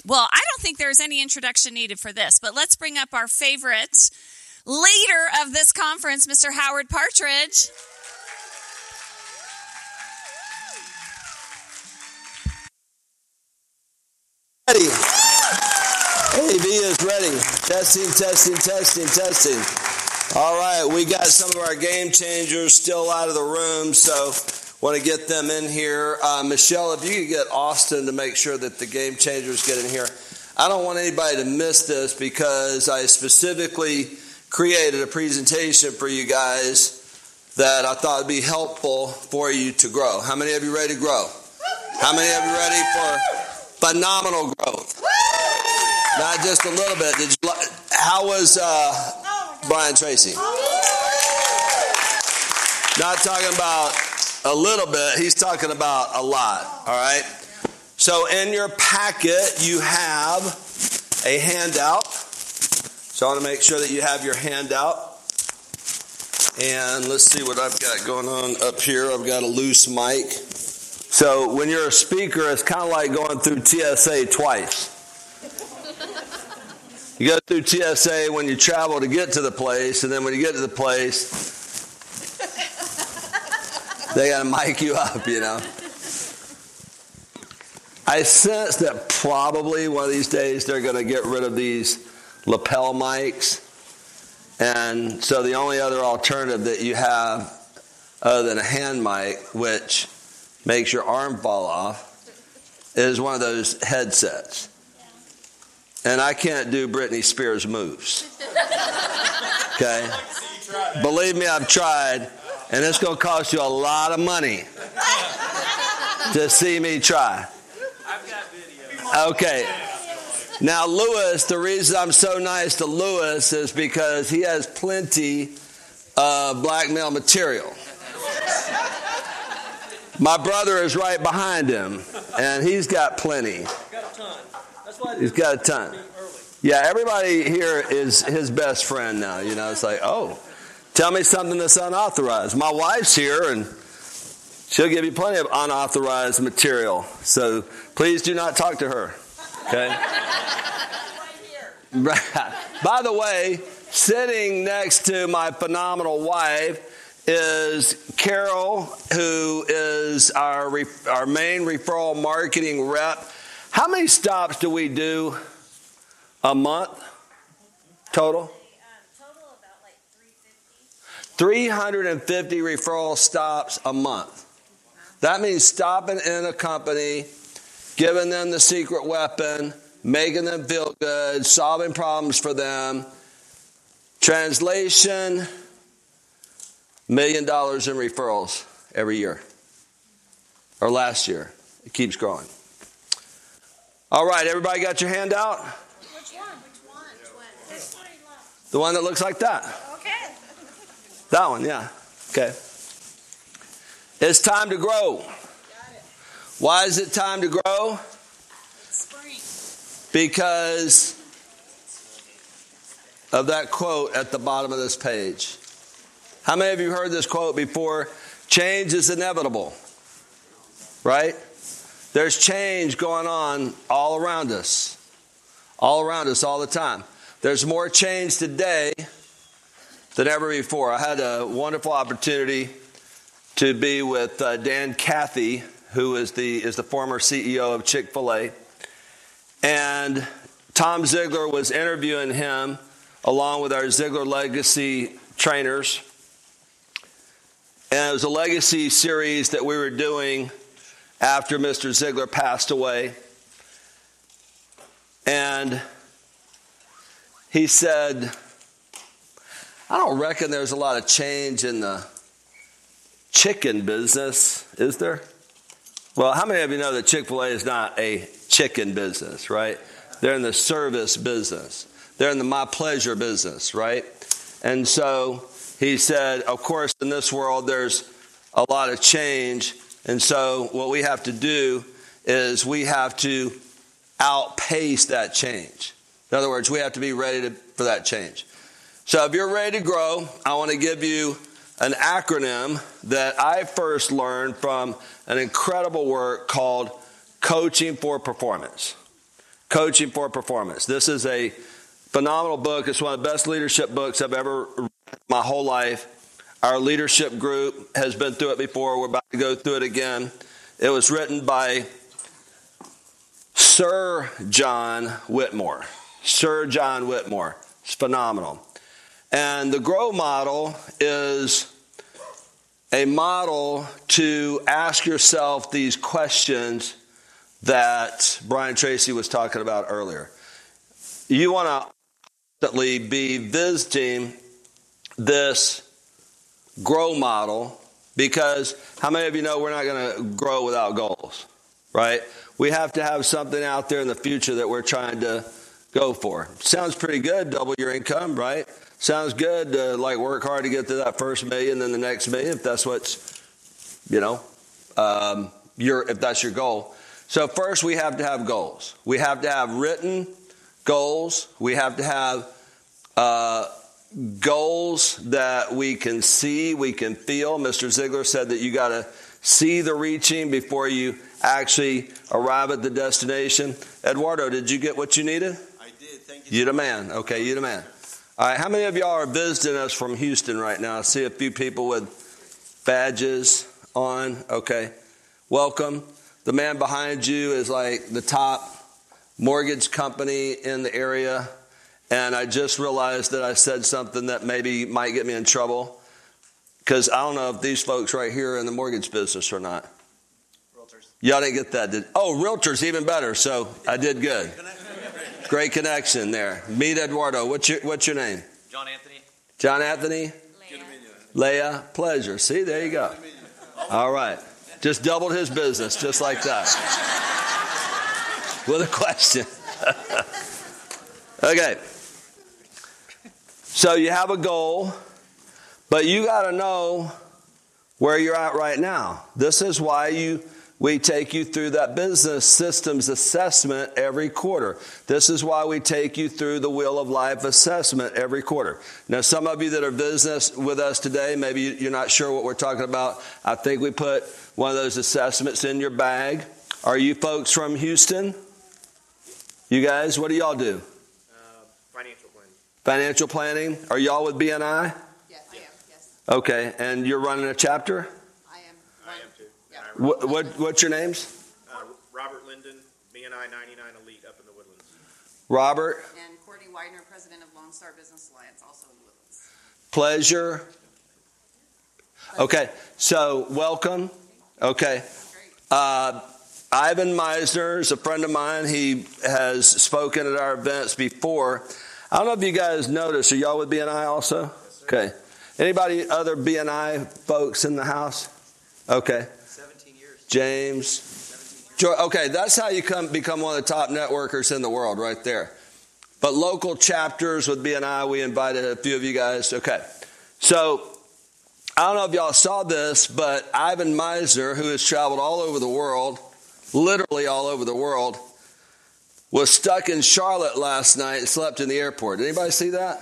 Well, I don't think there's any introduction needed for this, but let's bring up our favorite leader of this conference, Mr. Howard Partridge. Ready. AV is ready. Testing. All right, we got some of our game changers still out of the room, so want to get them in here. Michelle, if you could get Austin to make sure that the game changers get in here. I don't want anybody to miss this because I specifically created a presentation for you guys that I thought would be helpful for you to grow. How many of you ready to grow? How many of you ready for phenomenal growth? Not just a little bit. How was Brian Tracy? Not talking about a little bit. He's talking about a lot. All right. So in your packet, you have a handout. So I want to make sure that you have your handout. And let's see what I've got going on up here. I've got a loose mic. So when you're a speaker, it's kind of like going through TSA twice. You go through TSA when you travel to get to the place, and then when you get to the place, they got to mic you up, you know. I sense that probably one of these days they're going to get rid of these lapel mics. And so the only other alternative that you have other than a hand mic, which makes your arm fall off, is one of those headsets. And I can't do Britney Spears moves. Okay? Believe me, I've tried. And it's going to cost you a lot of money to see me try. I've got video. Okay. Now, Lewis, the reason I'm so nice to Lewis is because he has plenty of blackmail material. My brother is right behind him, and he's got plenty. He's got a ton. Yeah, everybody here is his best friend now. You know, it's like, oh, tell me something that's unauthorized. My wife's here, and she'll give you plenty of unauthorized material. So please do not talk to her. Okay? By the way, sitting next to my phenomenal wife is Carol, who is our main referral marketing rep. How many stops do we do a month total? Total about like 350. 350 referral stops a month. That means stopping in a company, giving them the secret weapon, making them feel good, solving problems for them. Translation, $1 million in referrals every year. Or last year. It keeps growing. All right, everybody got your hand out? Which one? This one. The one that looks like that. Okay. That one, yeah. Okay. It's time to grow. Got it. Why is it time to grow? Spring. Because of that quote at the bottom of this page. How many of you heard this quote before? Change is inevitable. Right? There's change going on all around us. All around us all the time. There's more change today than ever before. I had a wonderful opportunity to be with Dan Cathy, who is the former CEO of Chick-fil-A. And Tom Ziglar was interviewing him along with our Ziglar Legacy trainers. And it was a legacy series that we were doing after Mr. Ziglar passed away. And he said, I don't reckon there's a lot of change in the chicken business, is there? Well, how many of you know that Chick-fil-A is not a chicken business, right? They're in the service business. They're in the my pleasure business, right? And so he said, of course, in this world, there's a lot of change. And so what we have to do is we have to outpace that change. In other words, we have to be ready for that change. So if you're ready to grow, I want to give you an acronym that I first learned from an incredible work called Coaching for Performance. Coaching for Performance. This is a phenomenal book. It's one of the best leadership books I've ever read in my whole life. Our leadership group has been through it before. We're about to go through it again. It was written by Sir John Whitmore. Sir John Whitmore. It's phenomenal. And the GROW model is a model to ask yourself these questions that Brian Tracy was talking about earlier. You want to constantly be visiting this GROW model, because how many of you know we're not going to grow without goals, right? We have to have something out there in the future that we're trying to go for. Sounds pretty good, double your income, right? Sounds good to work hard to get to that first million, then the next million, if that's what's, if that's your goal. So first we have to have goals. We have to have written goals. We have to have goals that we can see, we can feel. Mr. Ziegler said that you got to see the reaching before you actually arrive at the destination. Eduardo, did you get what you needed? I did. Thank you. You the man. Okay, you the man. All right, how many of y'all are visiting us from Houston right now? I see a few people with badges on. Okay, welcome. The man behind you is like the top mortgage company in the area. And I just realized that I said something that maybe might get me in trouble, because I don't know if these folks right here are in the mortgage business or not. Realtors. Y'all didn't get that, realtors, even better. So I did good. Great connection there. Meet Eduardo. What's your name? John Anthony. John Anthony? Leah. Pleasure. See, there you go. All right. Just doubled his business, just like that. With a question. Okay. So you have a goal, but you got to know where you're at right now. This is why we take you through that business systems assessment every quarter. This is why we take you through the Wheel of Life assessment every quarter. Now, some of you that are business with us today, maybe you're not sure what we're talking about. I think we put one of those assessments in your bag. Are you folks from Houston? You guys, what do y'all do? Financial planning. Financial planning. Are y'all with BNI? Yes, I am. Yes. Okay, and you're running a chapter? I am. I am too. Yeah. What's your names? Robert Linden, BNI 99 Elite up in the Woodlands. Robert. And Courtney Widener, president of Lone Star Business Alliance, also in the Woodlands. Pleasure. Okay, so welcome. Okay. Great. Ivan Meisner is a friend of mine. He has spoken at our events before. I don't know if you guys noticed. Are y'all with BNI also? Yes, sir. Okay. Anybody other BNI folks in the house? Okay. 17 years. James. 17 years. Okay, that's how you become one of the top networkers in the world right there. But local chapters with BNI, we invited a few of you guys. Okay. So I don't know if y'all saw this, but Ivan Meisner, who has traveled all over the world, literally all over the world, was stuck in Charlotte last night and slept in the airport. Did anybody see that?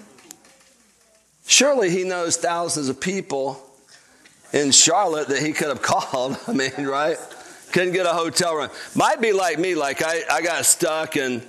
Surely he knows thousands of people in Charlotte that he could have called. I mean, right? Couldn't get a hotel room. Might be like me. Like I got stuck in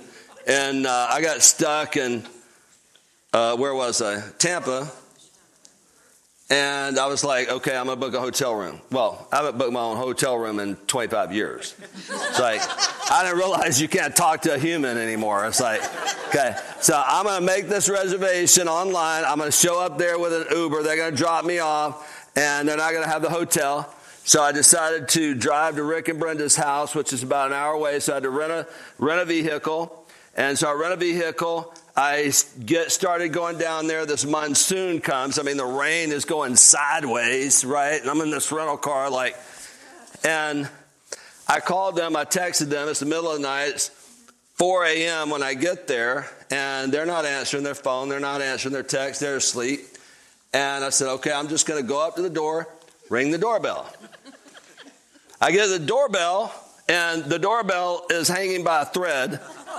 where was I? Tampa. And I was like, okay, I'm going to book a hotel room. Well, I haven't booked my own hotel room in 25 years. It's like, I didn't realize you can't talk to a human anymore. It's like, okay, so I'm going to make this reservation online. I'm going to show up there with an Uber. They're going to drop me off, and they're not going to have the hotel. So I decided to drive to Rick and Brenda's house, which is about an hour away. So I had to rent a vehicle. And so I rent a vehicle. I started going down there. This monsoon comes. I mean, the rain is going sideways, right? And I'm in this rental car, and I called them. I texted them. It's the middle of the night. It's 4 a.m. when I get there, and they're not answering their phone. They're not answering their text. They're asleep. And I said, okay, I'm just going to go up to the door, ring the doorbell. I get the doorbell, and the doorbell is hanging by a thread.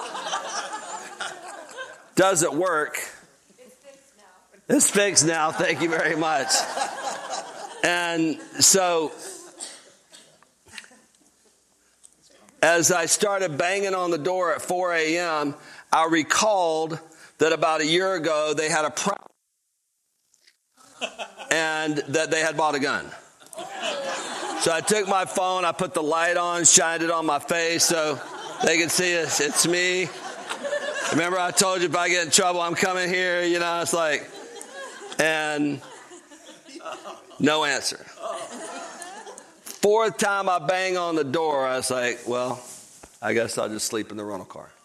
Doesn't work. It's fixed now. Thank you very much. And so as I started banging on the door at 4 a.m., I recalled that about a year ago they had a problem and that they had bought a gun. So I took my phone, I put the light on, shined it on my face so they could see it's me. Remember I told you if I get in trouble, I'm coming here, it's like, and no answer. Fourth time I bang on the door, I was like, well, I guess I'll just sleep in the rental car.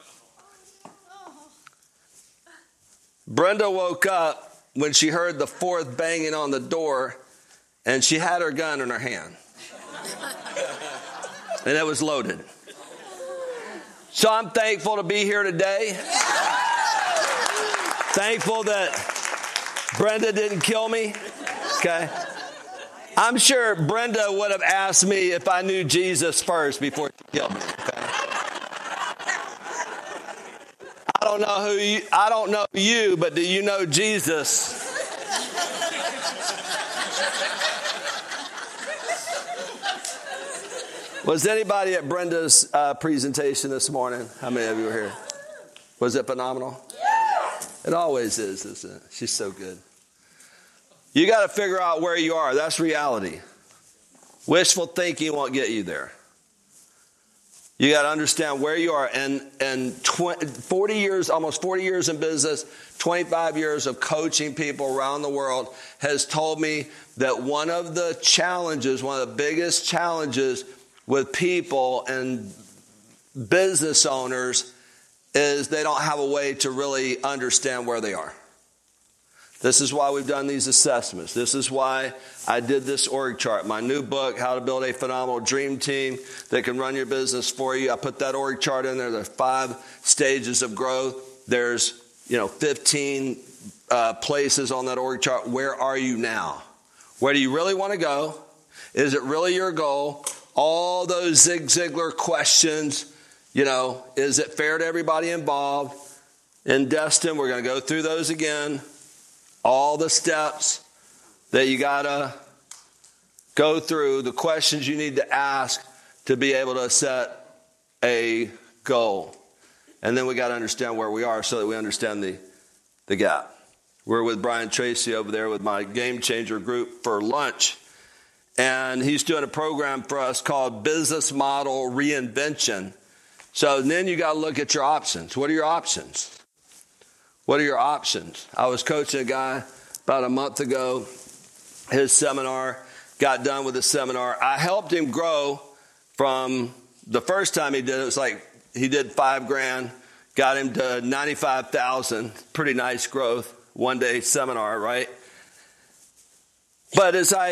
Brenda woke up when she heard the fourth banging on the door, and she had her gun in her hand. And it was loaded. So I'm thankful to be here today. Thankful that Brenda didn't kill me. Okay. I'm sure Brenda would have asked me if I knew Jesus first before she killed me. Okay. I don't know you, but do you know Jesus? Was anybody at Brenda's presentation this morning? How many of you were here? Was it phenomenal? It always is, isn't it? She's so good. You got to figure out where you are. That's reality. Wishful thinking won't get you there. You got to understand where you are. And 40 years, almost 40 years in business, 25 years of coaching people around the world has told me that one of the challenges, one of the biggest challenges with people and business owners is they don't have a way to really understand where they are. This is why we've done these assessments. This is why I did this org chart. My new book, How to Build a Phenomenal Dream Team that can run your business for you. I put that org chart in there. There's 5 stages of growth. There's 15 places on that org chart. Where are you now? Where do you really want to go? Is it really your goal? All those Zig Ziglar questions, is it fair to everybody involved? In Destin, we're going to go through those again. All the steps that you got to go through, the questions you need to ask to be able to set a goal. And then we got to understand where we are so that we understand the gap. We're with Brian Tracy over there with my Game Changer group for lunch. And he's doing a program for us called Business Model Reinvention. So then you got to look at your options. What are your options? What are your options? I was coaching a guy about a month ago. His seminar, got done with the seminar. I helped him grow from the first time he did it. It was like he did $5,000, got him to 95,000. Pretty nice growth. One day seminar, right? But as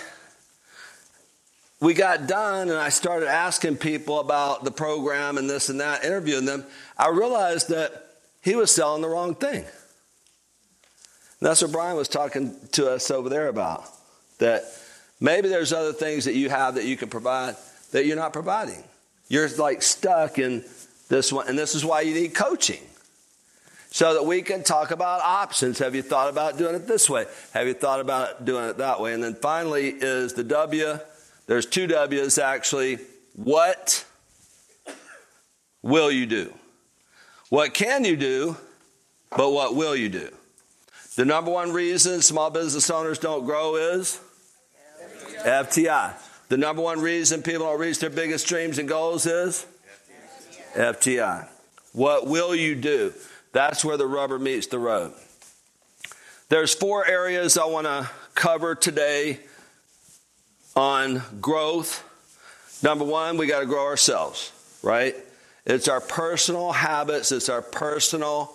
we got done and I started asking people about the program and this and that, interviewing them, I realized that he was selling the wrong thing. And that's what Brian was talking to us over there about. That maybe there's other things that you have that you can provide that you're not providing. You're like stuck in this one. And this is why you need coaching. So that we can talk about options. Have you thought about doing it this way? Have you thought about doing it that way? And then finally is the W. There's 2 W's actually. What will you do? What can you do, but what will you do? The number one reason small business owners don't grow is FTI. The number one reason people don't reach their biggest dreams and goals is FTI. What will you do? That's where the rubber meets the road. There's 4 areas I want to cover today on growth. Number 1, we got to grow ourselves, right? It's our personal habits. It's our personal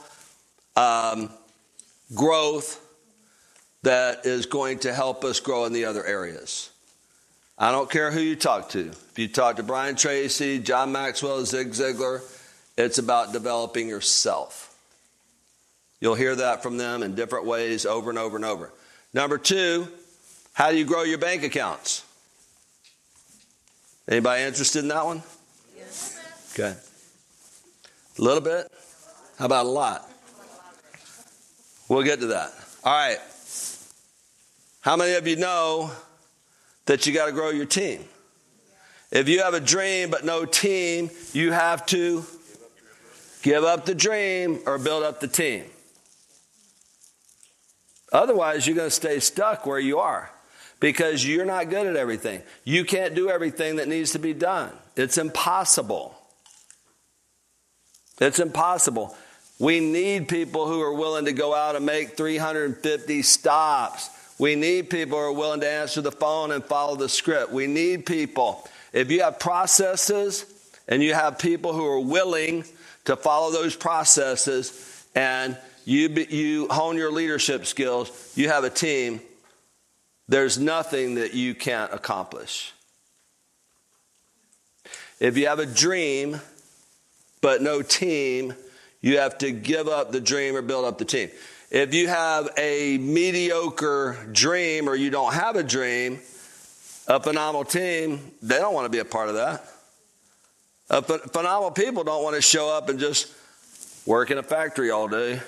growth that is going to help us grow in the other areas. I don't care who you talk to. If you talk to Brian Tracy, John Maxwell, Zig Ziglar, it's about developing yourself. You'll hear that from them in different ways over and over and over. Number 2, how do you grow your bank accounts? Anybody interested in that one? Yes. Okay. A little bit? How about a lot? We'll get to that. All right. How many of you know that you got to grow your team? If you have a dream but no team, you have to give up the dream or build up the team. Otherwise, you're going to stay stuck where you are because you're not good at everything. You can't do everything that needs to be done. It's impossible. It's impossible. We need people who are willing to go out and make 350 stops. We need people who are willing to answer the phone and follow the script. We need people. If you have processes and you have people who are willing to follow those processes and you hone your leadership skills, you have a team, there's nothing that you can't accomplish. If you have a dream but no team, you have to give up the dream or build up the team. If you have a mediocre dream or you don't have a dream, a phenomenal team, they don't want to be a part of that. Phenomenal people don't want to show up and just work in a factory all day.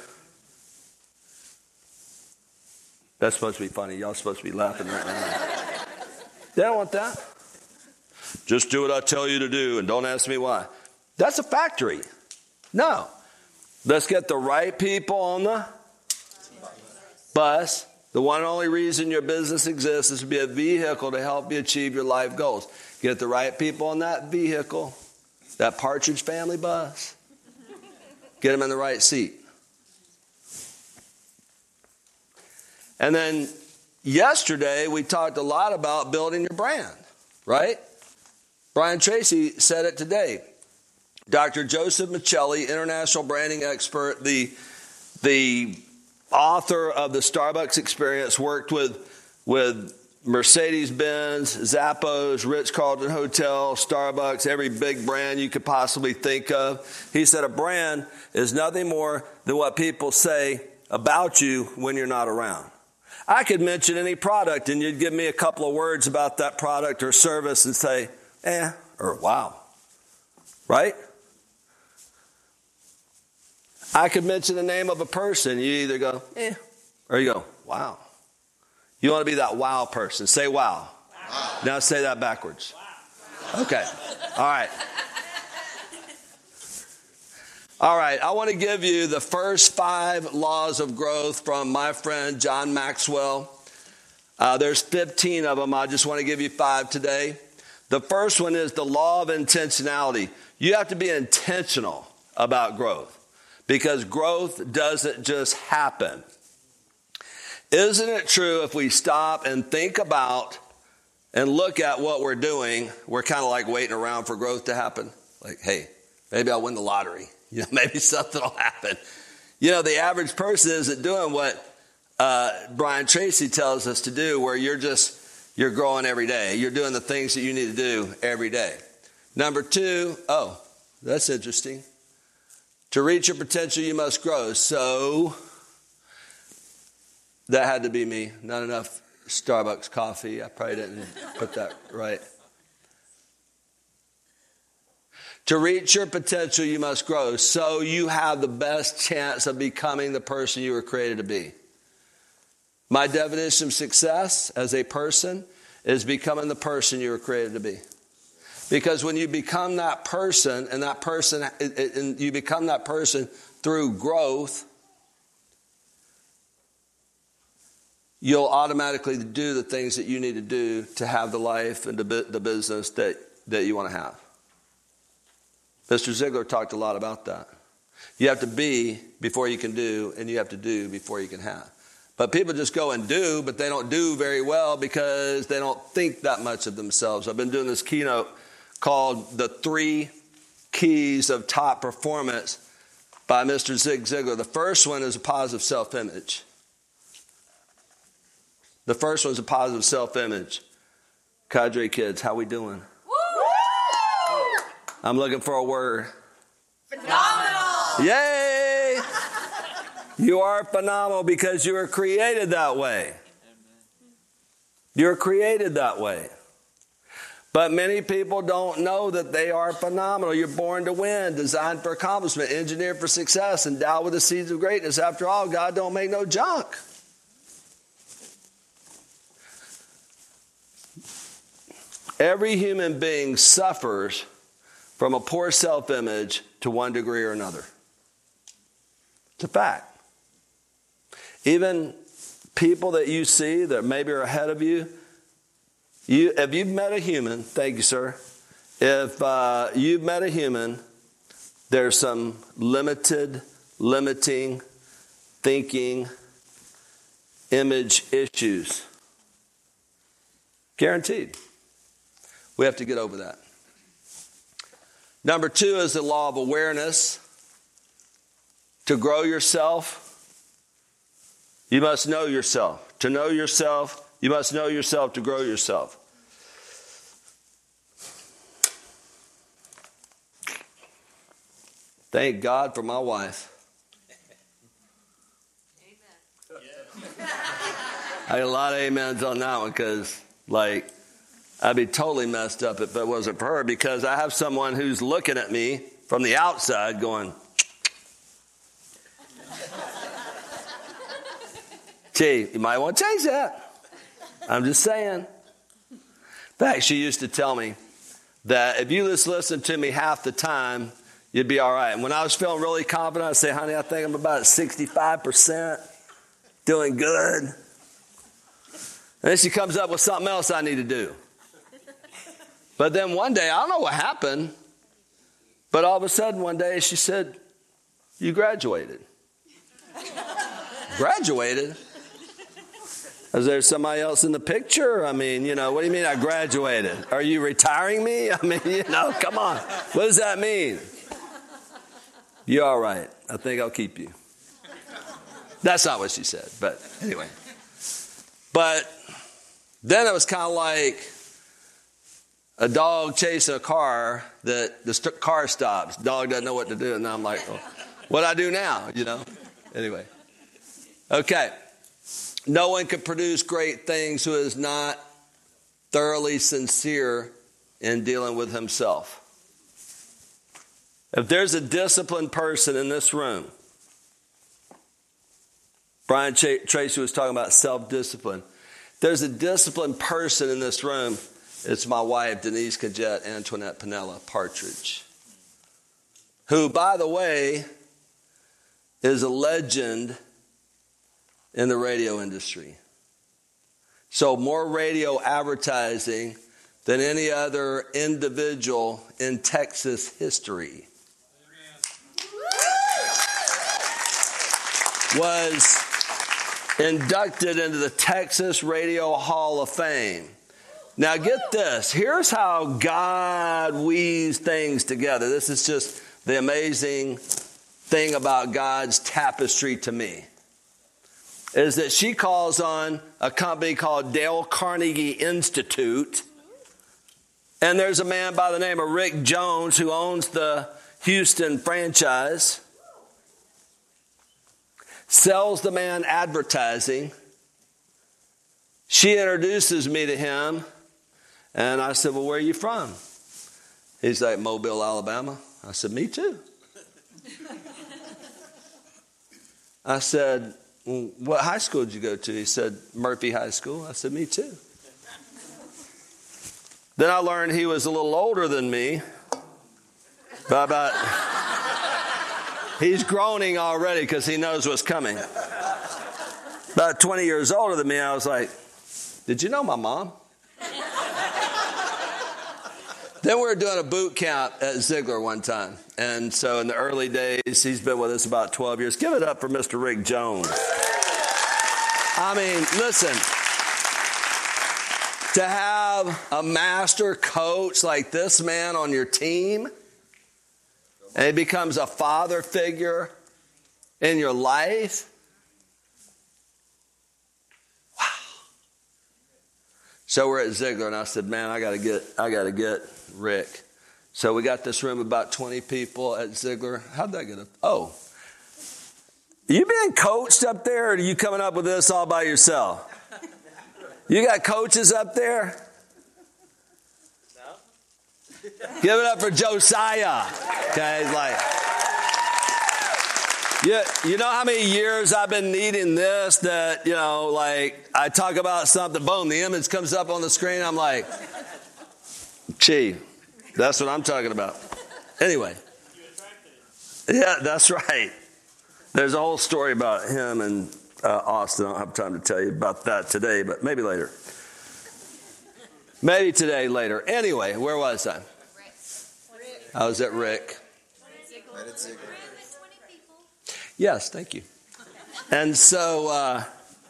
That's supposed to be funny. Y'all supposed to be laughing right now. They don't want that. Just do what I tell you to do and don't ask me why. That's a factory. No. Let's get the right people on the bus. The one and only reason your business exists is to be a vehicle to help you achieve your life goals. Get the right people on that vehicle, that Partridge Family bus. Get them in the right seat. And then yesterday we talked a lot about building your brand, right? Brian Tracy said it today. Dr. Joseph Michelli, international branding expert, the author of the Starbucks Experience, worked with Mercedes-Benz, Zappos, Ritz-Carlton Hotel, Starbucks, every big brand you could possibly think of. He said a brand is nothing more than what people say about you when you're not around. I could mention any product and you'd give me a couple of words about that product or service and say, or wow, right? I could mention the name of a person. You either go, or you go, wow. You want to be that wow person. Say wow. Wow. Now say that backwards. Wow. Okay. All right. All right. I want to give you the first 5 laws of growth from my friend John Maxwell. There's 15 of them. I just want to give you 5 today. The first one is the law of intentionality. You have to be intentional about growth. Because growth doesn't just happen. Isn't it true if we stop and think about and look at what we're doing, we're kind of like waiting around for growth to happen? Like, hey, maybe I'll win the lottery. Maybe something will happen. The average person isn't doing what Brian Tracy tells us to do, where you're growing every day. You're doing the things that you need to do every day. Number 2, that's interesting. To reach your potential, you must grow. So that had to be me. Not enough Starbucks coffee. I probably didn't put that right. To reach your potential, you must grow. So you have the best chance of becoming the person you were created to be. My definition of success as a person is becoming the person you were created to be. Because when you become that person, and you become that person through growth, you'll automatically do the things that you need to do to have the life and the business that you want to have. Mr. Ziegler talked a lot about that. You have to be before you can do, and you have to do before you can have. But people just go and do, but they don't do very well because they don't think that much of themselves. I've been doing this keynote called The 3 Keys of Top Performance by Mr. Zig Ziglar. The first one is a positive self-image. The first one is a positive self-image. Cadre kids, how we doing? Woo! I'm looking for a word. Phenomenal! Yay! You are phenomenal because you were created that way. You're created that way. But many people don't know that they are phenomenal. You're born to win, designed for accomplishment, engineered for success, endowed with the seeds of greatness. After all, God don't make no junk. every human being suffers from a poor self-image to one degree or another. It's a fact. Even people that you see that maybe are ahead of you, if you've met a human, thank you, sir. If you've met a human, there's some limiting thinking, image issues. Guaranteed. We have to get over that. Number 2 is the law of awareness. To grow yourself, you must know yourself. To know yourself, you must know yourself to grow yourself. Thank God for my wife. Amen. I had a lot of amens on that one because, I'd be totally messed up if it wasn't for her, because I have someone who's looking at me from the outside going, gee, you might want to change that. I'm just saying. In fact, she used to tell me that if you just listen to me half the time, you'd be all right. And when I was feeling really confident, I'd say, honey, I think I'm about 65%, doing good. And then she comes up with something else I need to do. But then one day, I don't know what happened, but all of a sudden one day she said, you graduated. Graduated? Is there somebody else in the picture? I mean, what do you mean I graduated? Are you retiring me? I mean, come on. What does that mean? You're all right. I think I'll keep you. That's not what she said, but anyway. But then it was kind of like a dog chasing a car that the car stops. Dog doesn't know what to do. And I'm like, well, what do I do now? Anyway. Okay. No one can produce great things who is not thoroughly sincere in dealing with himself. If there's a disciplined person in this room, Brian Tracy was talking about self-discipline. There's a disciplined person in this room. It's my wife, Denise Cajet Antoinette Pinella Partridge, who, by the way, is a legend in the radio industry. So more radio advertising than any other individual in Texas history. Was inducted into the Texas Radio Hall of Fame. Now get this. Here's how God weaves things together. This is just the amazing thing about God's tapestry to me. Is that she calls on a company called Dale Carnegie Institute. And there's a man by the name of Rick Jones who owns the Houston franchise. Sells the man advertising. She introduces me to him. And I said, well, where are you from? He's like, Mobile, Alabama. I said, me too. I said, well, what high school did you go to? He said, Murphy High School. I said, me too. Then I learned he was a little older than me. He's groaning already because he knows what's coming. About 20 years older than me. I was like, did you know my mom? Then we were doing a boot camp at Ziglar one time. And so in the early days, he's been with us about 12 years. Give it up for Mr. Rick Jones. I mean, listen, to have a master coach like this man on your team, and he becomes a father figure in your life. Wow. So we're at Ziglar, and I said, man, I got to get Rick. So we got this room, about 20 people at Ziglar. How'd that get up? Oh. You being coached up there, or are you coming up with this all by yourself? You got coaches up there? No. Give it up for Josiah. Okay, you know how many years I've been needing this, that, I talk about something, boom, the image comes up on the screen. I'm like, Chi. That's what I'm talking about. Anyway. Yeah, that's right. There's a whole story about him and Austin. I don't have time to tell you about that today, but maybe later. Maybe today, later. Anyway, where was I? I was at Rick. Yes, thank you. And so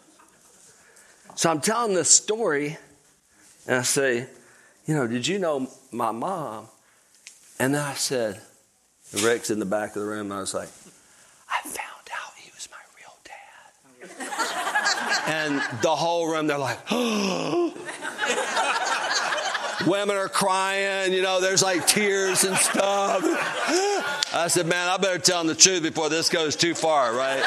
I'm telling this story, and I say, did you know my mom? And then I said, Rick's in the back of the room, and I was like, I found out he was my real dad. And the whole room, they're like, oh. Women are crying, there's like tears and stuff. I said, man, I better tell them the truth before this goes too far, right?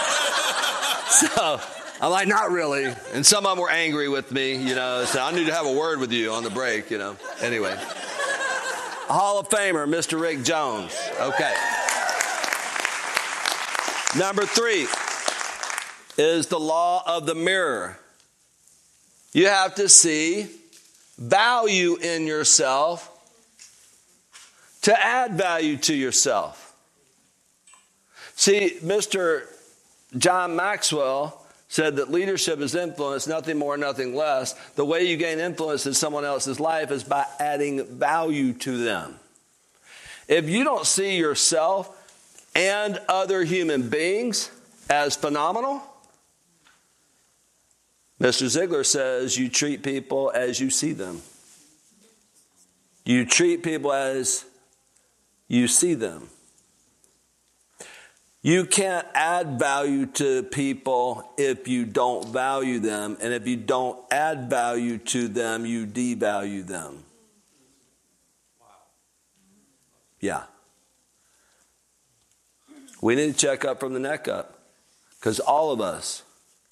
So I'm like, not really. And some of them were angry with me, so I need to have a word with you on the break, Anyway. Hall of Famer, Mr. Rick Jones. Okay. Number 3 is the law of the mirror. You have to see value in yourself to add value to yourself. See, Mr. John Maxwell said that leadership is influence, nothing more, nothing less. The way you gain influence in someone else's life is by adding value to them. If you don't see yourself and other human beings as phenomenal, Mr. Ziegler says you treat people as you see them. You treat people as you see them. You can't add value to people if you don't value them. And if you don't add value to them, you devalue them. Yeah. We need to check up from the neck up. Because all of us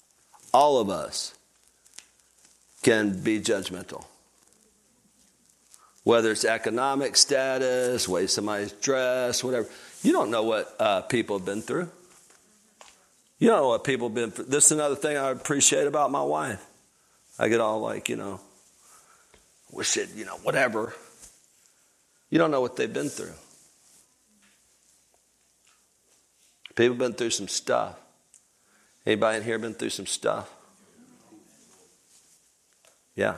can be judgmental. Whether it's economic status, way somebody's dressed, whatever. You don't know what people have been through. You don't know what people have been through. This is another thing I appreciate about my wife. I get all like, wish it, whatever. You don't know what they've been through. People have been through some stuff. Anybody in here been through some stuff? Yeah.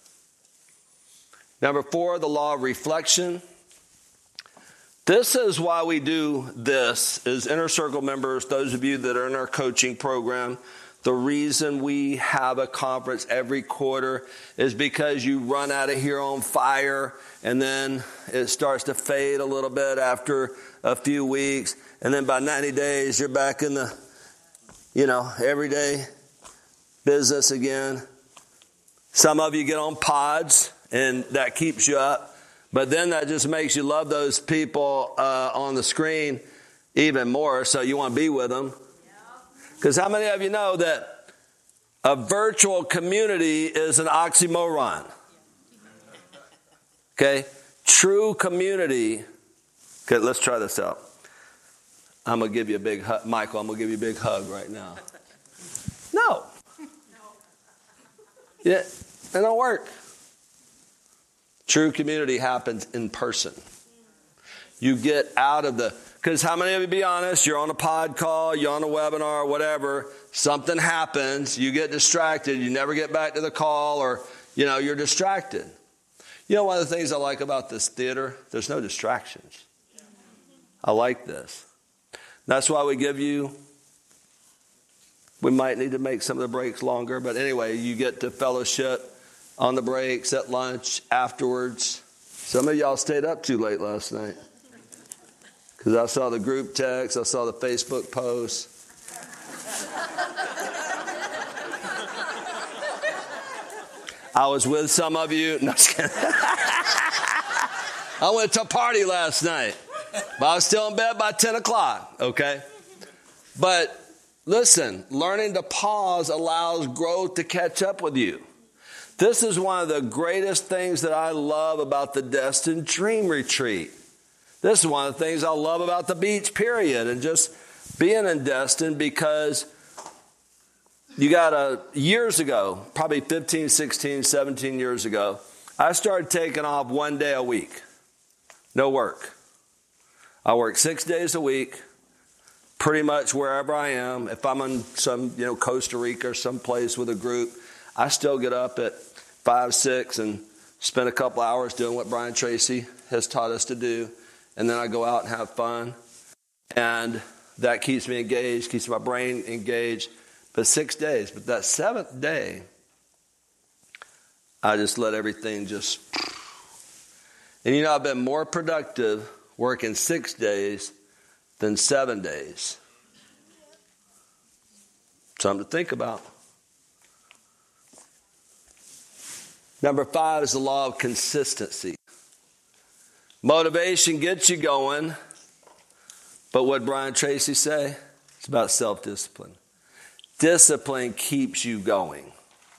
Number 4, the law of reflection. This is why we do this as Inner Circle members, those of you that are in our coaching program. The reason we have a conference every quarter is because you run out of here on fire, and then it starts to fade a little bit after a few weeks. And then by 90 days, you're back in the, everyday business again. Some of you get on pods, and that keeps you up. But then that just makes you love those people on the screen even more, so you want to be with them. Because how many of you know that a virtual community is an oxymoron? Okay? True community. Okay, let's try this out. I'm going to give you a big hug. Michael, I'm going to give you a big hug right now. No. Yeah, it don't work. True community happens in person. You get out of because how many of you, be honest, you're on a pod call, you're on a webinar, whatever, something happens, you get distracted, you never get back to the call, or, you're distracted. One of the things I like about this theater, there's no distractions. I like this. That's why we might need to make some of the breaks longer, but anyway, you get to fellowship on the breaks, at lunch, afterwards. Some of y'all stayed up too late last night. Because I saw the group text, I saw the Facebook posts. I was with some of you. No, just kidding. I went to a party last night. But I was still in bed by 10 o'clock, okay? But listen, learning to pause allows growth to catch up with you. This is one of the greatest things that I love about the Destin Dream Retreat. This is one of the things I love about the beach, period, and just being in Destin, because you got years ago, probably 15, 16, 17 years ago, I started taking off 1 day a week. No work. I work 6 days a week, pretty much wherever I am. If I'm in some, Costa Rica or someplace with a group, I still get up at 5, 6 and spend a couple hours doing what Brian Tracy has taught us to do. And then I go out and have fun. And that keeps me engaged, keeps my brain engaged. But 6 days. But that 7th day, I just let everything just... And I've been more productive working 6 days than 7 days. Something to think about. Number 5 is the law of consistency. Motivation gets you going, but what Brian Tracy say? It's about self-discipline. Discipline keeps you going.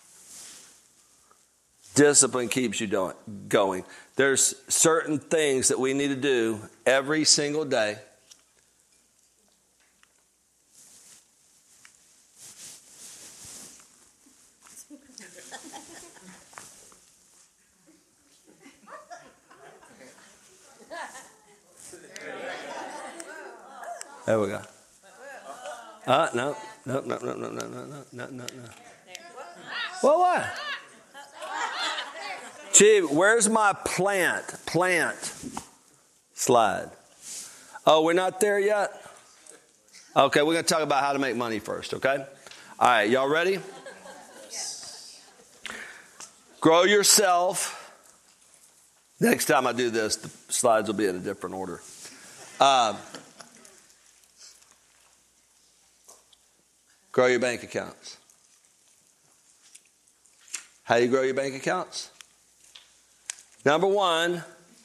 Discipline keeps you going. There's certain things that we need to do every single day. There we go. No. Well, what? Gee, where's my plant slide? Oh, we're not there yet? Okay, we're going to talk about how to make money first, okay? All right, y'all ready? Grow yourself. Next time I do this, the slides will be in a different order. Grow your bank accounts. How do you grow your bank accounts? Number 1,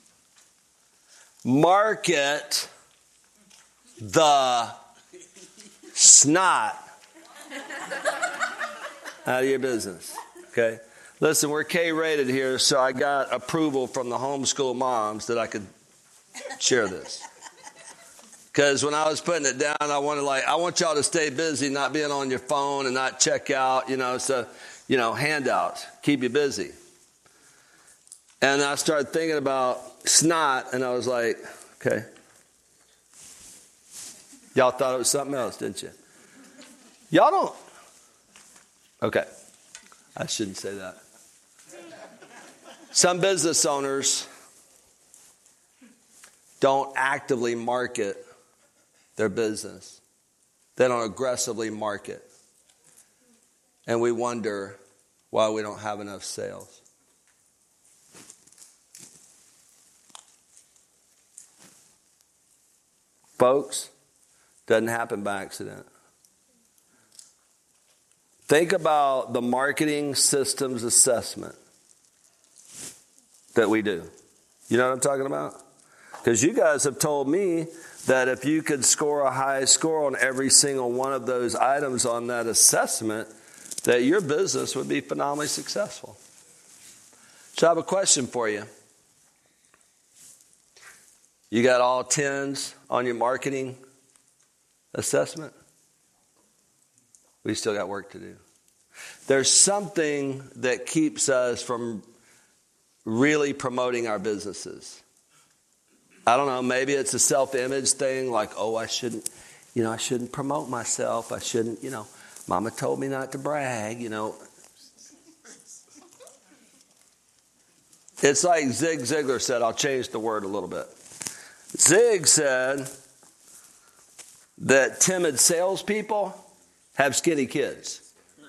market the snot out of your business. Okay? Listen, we're K-rated here, so I got approval from the homeschool moms that I could share this. Because when I was putting it down, I want y'all to stay busy, not being on your phone and not check out, so, handouts, keep you busy. And I started thinking about snot, and I was like, okay. Y'all thought it was something else, didn't you? Y'all don't. Okay. I shouldn't say that. Some business owners don't actively market their business. They don't aggressively market. And we wonder why we don't have enough sales. Folks, doesn't happen by accident. Think about the marketing systems assessment that we do. You know what I'm talking about? Because you guys have told me that if you could score a high score on every single one of those items on that assessment, that your business would be phenomenally successful. So I have a question for you. You got all 10s on your marketing assessment? We still got work to do. There's something that keeps us from really promoting our businesses. I don't know, maybe it's a self-image thing, like, I shouldn't promote myself. I shouldn't, Mama told me not to brag, It's like Zig Ziglar said, I'll change the word a little bit. Zig said that timid salespeople have skinny kids.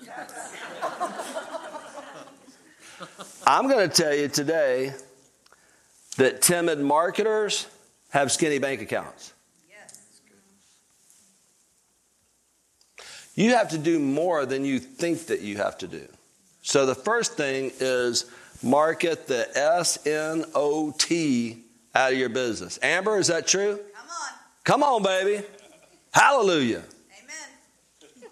I'm going to tell you today that timid marketers have skinny bank accounts. Yes. You have to do more than you think that you have to do. So the first thing is market the S-N-O-T out of your business. Amber, is that true? Come on. Come on, baby. Hallelujah. Amen.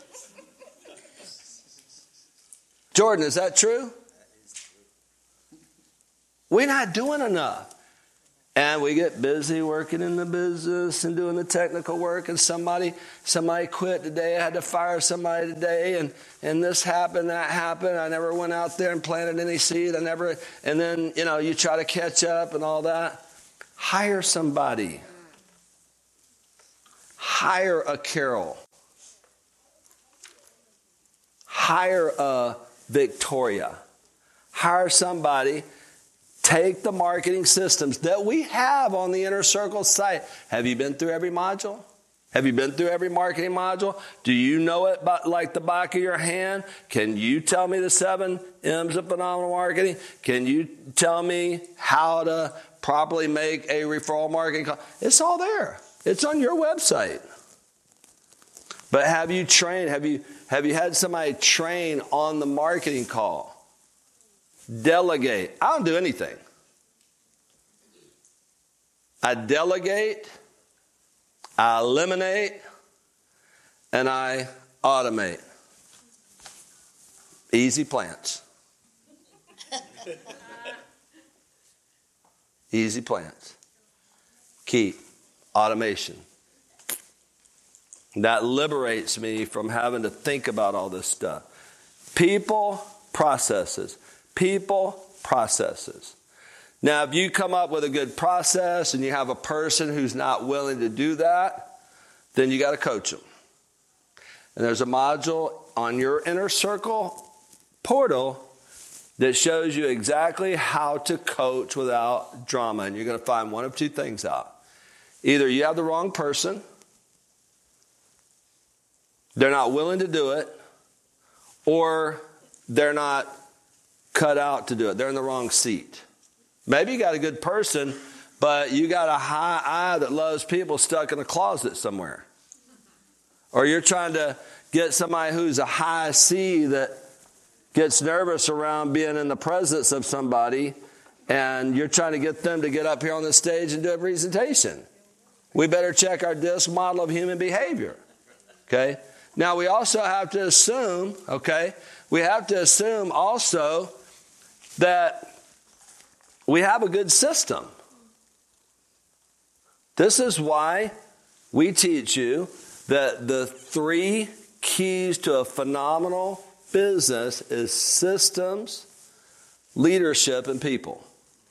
Jordan, is that true? We're not doing enough. And we get busy working in the business and doing the technical work. And somebody quit today. I had to fire somebody today. And this happened, that happened. I never went out there and planted any seed. And then, you try to catch up and all that. Hire somebody. Hire a Carol. Hire a Victoria. Hire somebody. Take the marketing systems that we have on the Inner Circle site. Have you been through every module? Have you been through every marketing module? Do you know it like the back of your hand? Can you tell me the 7 M's of phenomenal marketing? Can you tell me how to properly make a referral marketing call? It's all there. It's on your website. But have you trained? Have you had somebody train on the marketing call? Delegate. I don't do anything. I delegate, I eliminate, and I automate. Easy plans. Easy plans. Keep automation. That liberates me from having to think about all this stuff. People, processes. People, processes. Now, if you come up with a good process and you have a person who's not willing to do that, then you got to coach them. And there's a module on your Inner Circle portal that shows you exactly how to coach without drama. And you're going to find one of two things out. Either you have the wrong person, they're not willing to do it, or they're not cut out to do it. They're in the wrong seat. Maybe you got a good person, but you got a high I that loves people stuck in a closet somewhere. Or you're trying to get somebody who's a high C that gets nervous around being in the presence of somebody, and you're trying to get them to get up here on the stage and do a presentation. We better check our DISC model of human behavior. Okay? Now, we also have to assume, also that we have a good system. This is why we teach you that the 3 keys to a phenomenal business is systems, leadership, and people.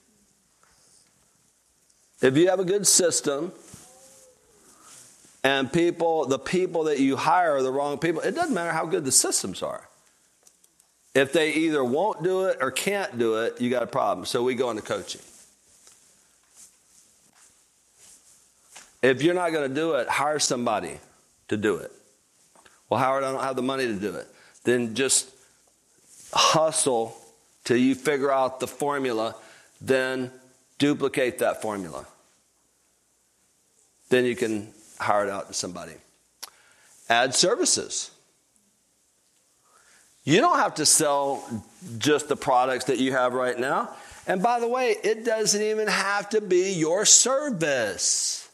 If you have a good system and the people that you hire are the wrong people, it doesn't matter how good the systems are. If they either won't do it or can't do it, you got a problem. So we go into coaching. If you're not going to do it, hire somebody to do it. Well, Howard, I don't have the money to do it. Then just hustle till you figure out the formula. Then duplicate that formula. Then you can hire it out to somebody. Add services. You don't have to sell just the products that you have right now. And by the way, it doesn't even have to be your service.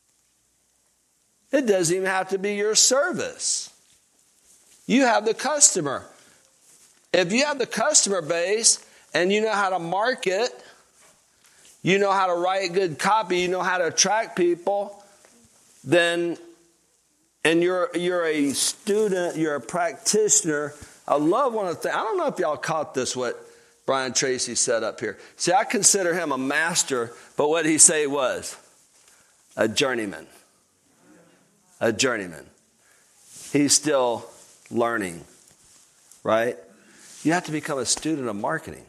It doesn't even have to be your service. You have the customer. If you have the customer base and you know how to market, you know how to write good copy, you know how to attract people, then, and you're a student, you're a practitioner. I love one of the things, I don't know if y'all caught this, what Brian Tracy said up here. See, I consider him a master, but what did he say he was? A journeyman. A journeyman. He's still learning, right? You have to become a student of marketing.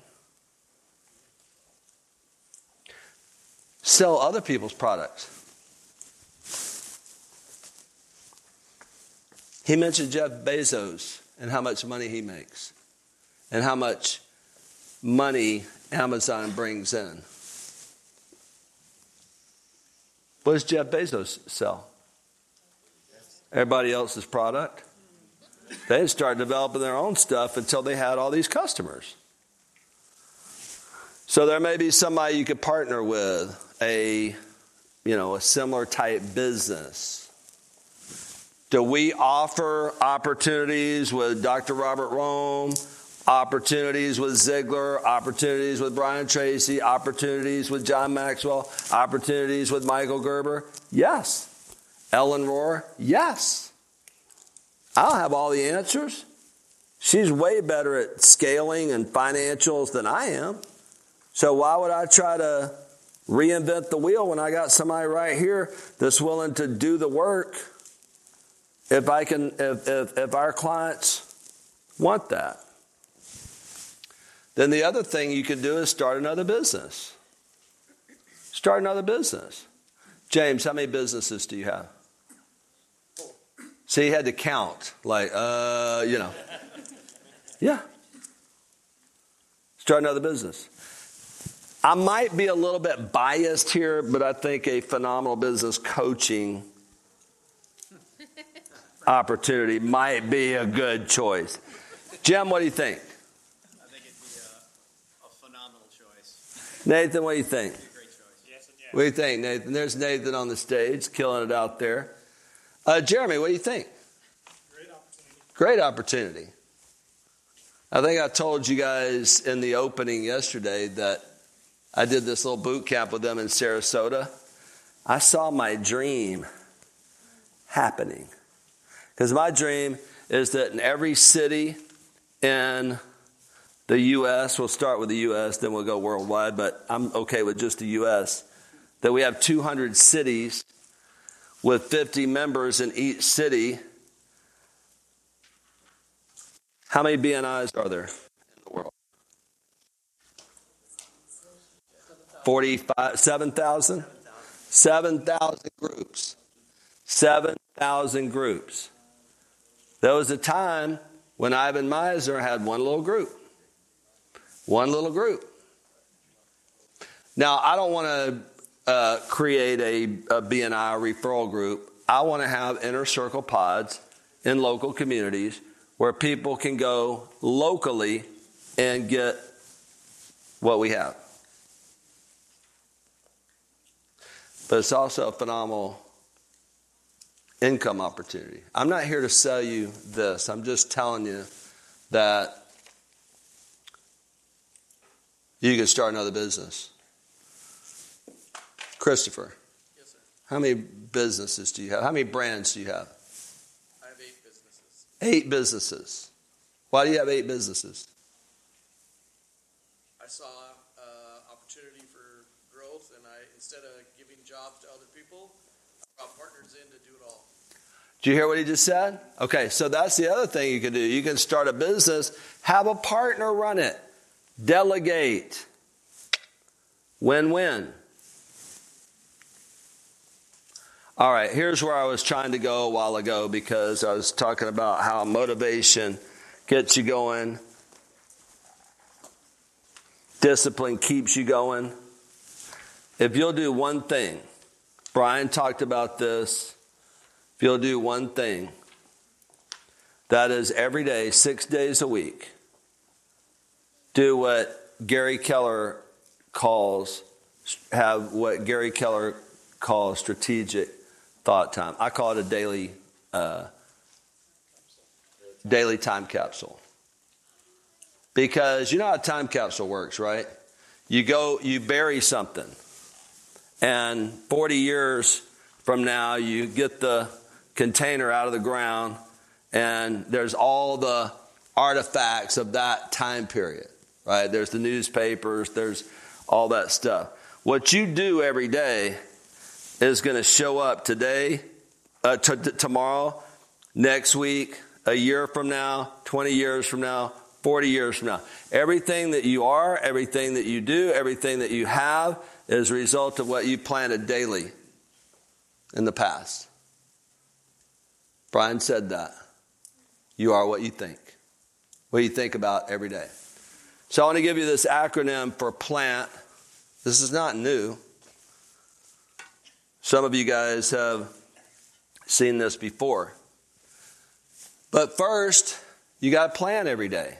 Sell other people's products. He mentioned Jeff Bezos and how much money he makes and how much money Amazon brings in. What does Jeff Bezos sell? Everybody else's product. They didn't start developing their own stuff until they had all these customers. So there may be somebody you could partner with, a similar type business. Do we offer opportunities with Dr. Robert Rome? opportunities with Ziegler, opportunities with Brian Tracy, opportunities with John Maxwell, opportunities with Michael Gerber? Yes. Ellen Rohr? Yes. I don't have all the answers. She's way better at scaling and financials than I am. So why would I try to reinvent the wheel when I got somebody right here that's willing to do the work if our clients want that? Then the other thing you can do is start another business. Start another business. James, how many businesses do you have? So you had to count, Yeah. Start another business. I might be a little bit biased here, but I think a phenomenal business coaching opportunity might be a good choice. Jim, what do you think? I think it'd be a phenomenal choice. Nathan, what do you think? It'd be a great choice. Yes and yes. What do you think, Nathan? There's Nathan on the stage, killing it out there. Jeremy, what do you think? Great opportunity. Great opportunity. I think I told you guys in the opening yesterday that I did this little boot camp with them in Sarasota. I saw my dream happening. Because my dream is that in every city in the U.S., we'll start with the U.S., then we'll go worldwide, but I'm okay with just the U.S., that we have 200 cities with 50 members in each city. How many BNIs are there in the world? 7,000? 7,000 groups. 7,000 groups. There was a time when Ivan Misner had one little group. One little group. Now, I don't want to create a BNI referral group. I want to have inner circle pods in local communities where people can go locally and get what we have. But it's also a phenomenal income opportunity. I'm not here to sell you this. I'm just telling you that you can start another business. Christopher. Yes, sir. How many businesses do you have? How many brands do you have? I have 8 businesses. 8 businesses. Why do you have 8 businesses? I saw opportunity for growth, and instead of giving jobs to other people, I brought partners in to do it all. Did you hear what he just said? Okay, so that's the other thing you can do. You can start a business, have a partner run it, delegate. Win-win. All right, here's where I was trying to go a while ago because I was talking about how motivation gets you going. Discipline keeps you going. If you'll do one thing, Brian talked about this, if you'll do one thing, that is every day, 6 days a week, do what Gary Keller calls strategic thought time. I call it a daily time capsule. Because you know how a time capsule works, right? You bury something. And 40 years from now, you get the container out of the ground, and there's all the artifacts of that time period, right? There's the newspapers, there's all that stuff. What you do every day is going to show up today, tomorrow, next week, a year from now, 20 years from now, 40 years from now. Everything that you are, everything that you do, everything that you have is a result of what you planted daily in the past. Brian said that. You are what you think. What you think about every day. So I want to give you this acronym for PLANT. This is not new. Some of you guys have seen this before. But first, you got to plan every day.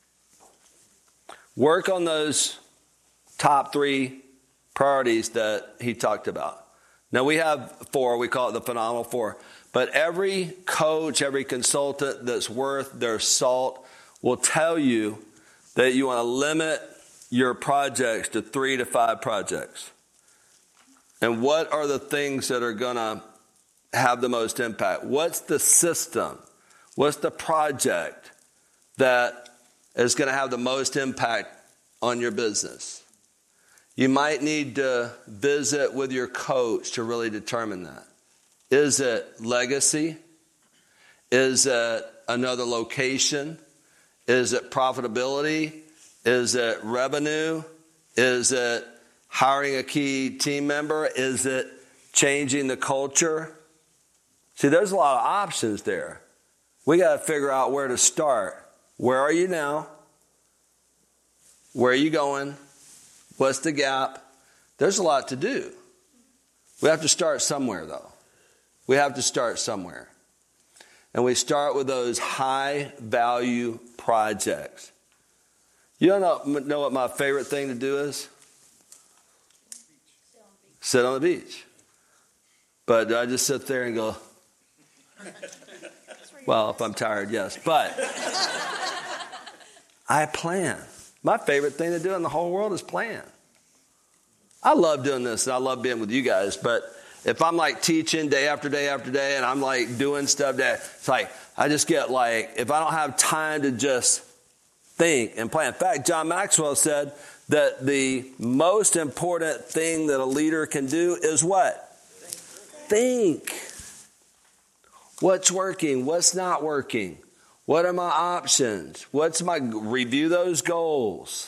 Work on those top 3 priorities that he talked about. Now we have 4, we call it the Phenomenal 4. But every coach, every consultant that's worth their salt will tell you that you want to limit your projects to 3 to 5 projects. And what are the things that are going to have the most impact? What's the system? What's the project that is going to have the most impact on your business? You might need to visit with your coach to really determine that. Is it legacy? Is it another location? Is it profitability? Is it revenue? Is it hiring a key team member? Is it changing the culture? See, there's a lot of options there. We got to figure out where to start. Where are you now? Where are you going? What's the gap? There's a lot to do. We have to start somewhere, though. We have to start somewhere. And we start with those high-value projects. You don't know what my favorite thing to do is? Sit on the beach. But do I just sit there and go, well, if I'm tired, yes. But I plan. My favorite thing to do in the whole world is plan. I love doing this, and I love being with you guys. But if I'm like teaching day after day after day, and I'm like doing stuff that it's like I just get like, if I don't have time to just think and plan. In fact, John Maxwell said that the most important thing that a leader can do is what? Think. What's working? What's not working? What are my options? Review those goals.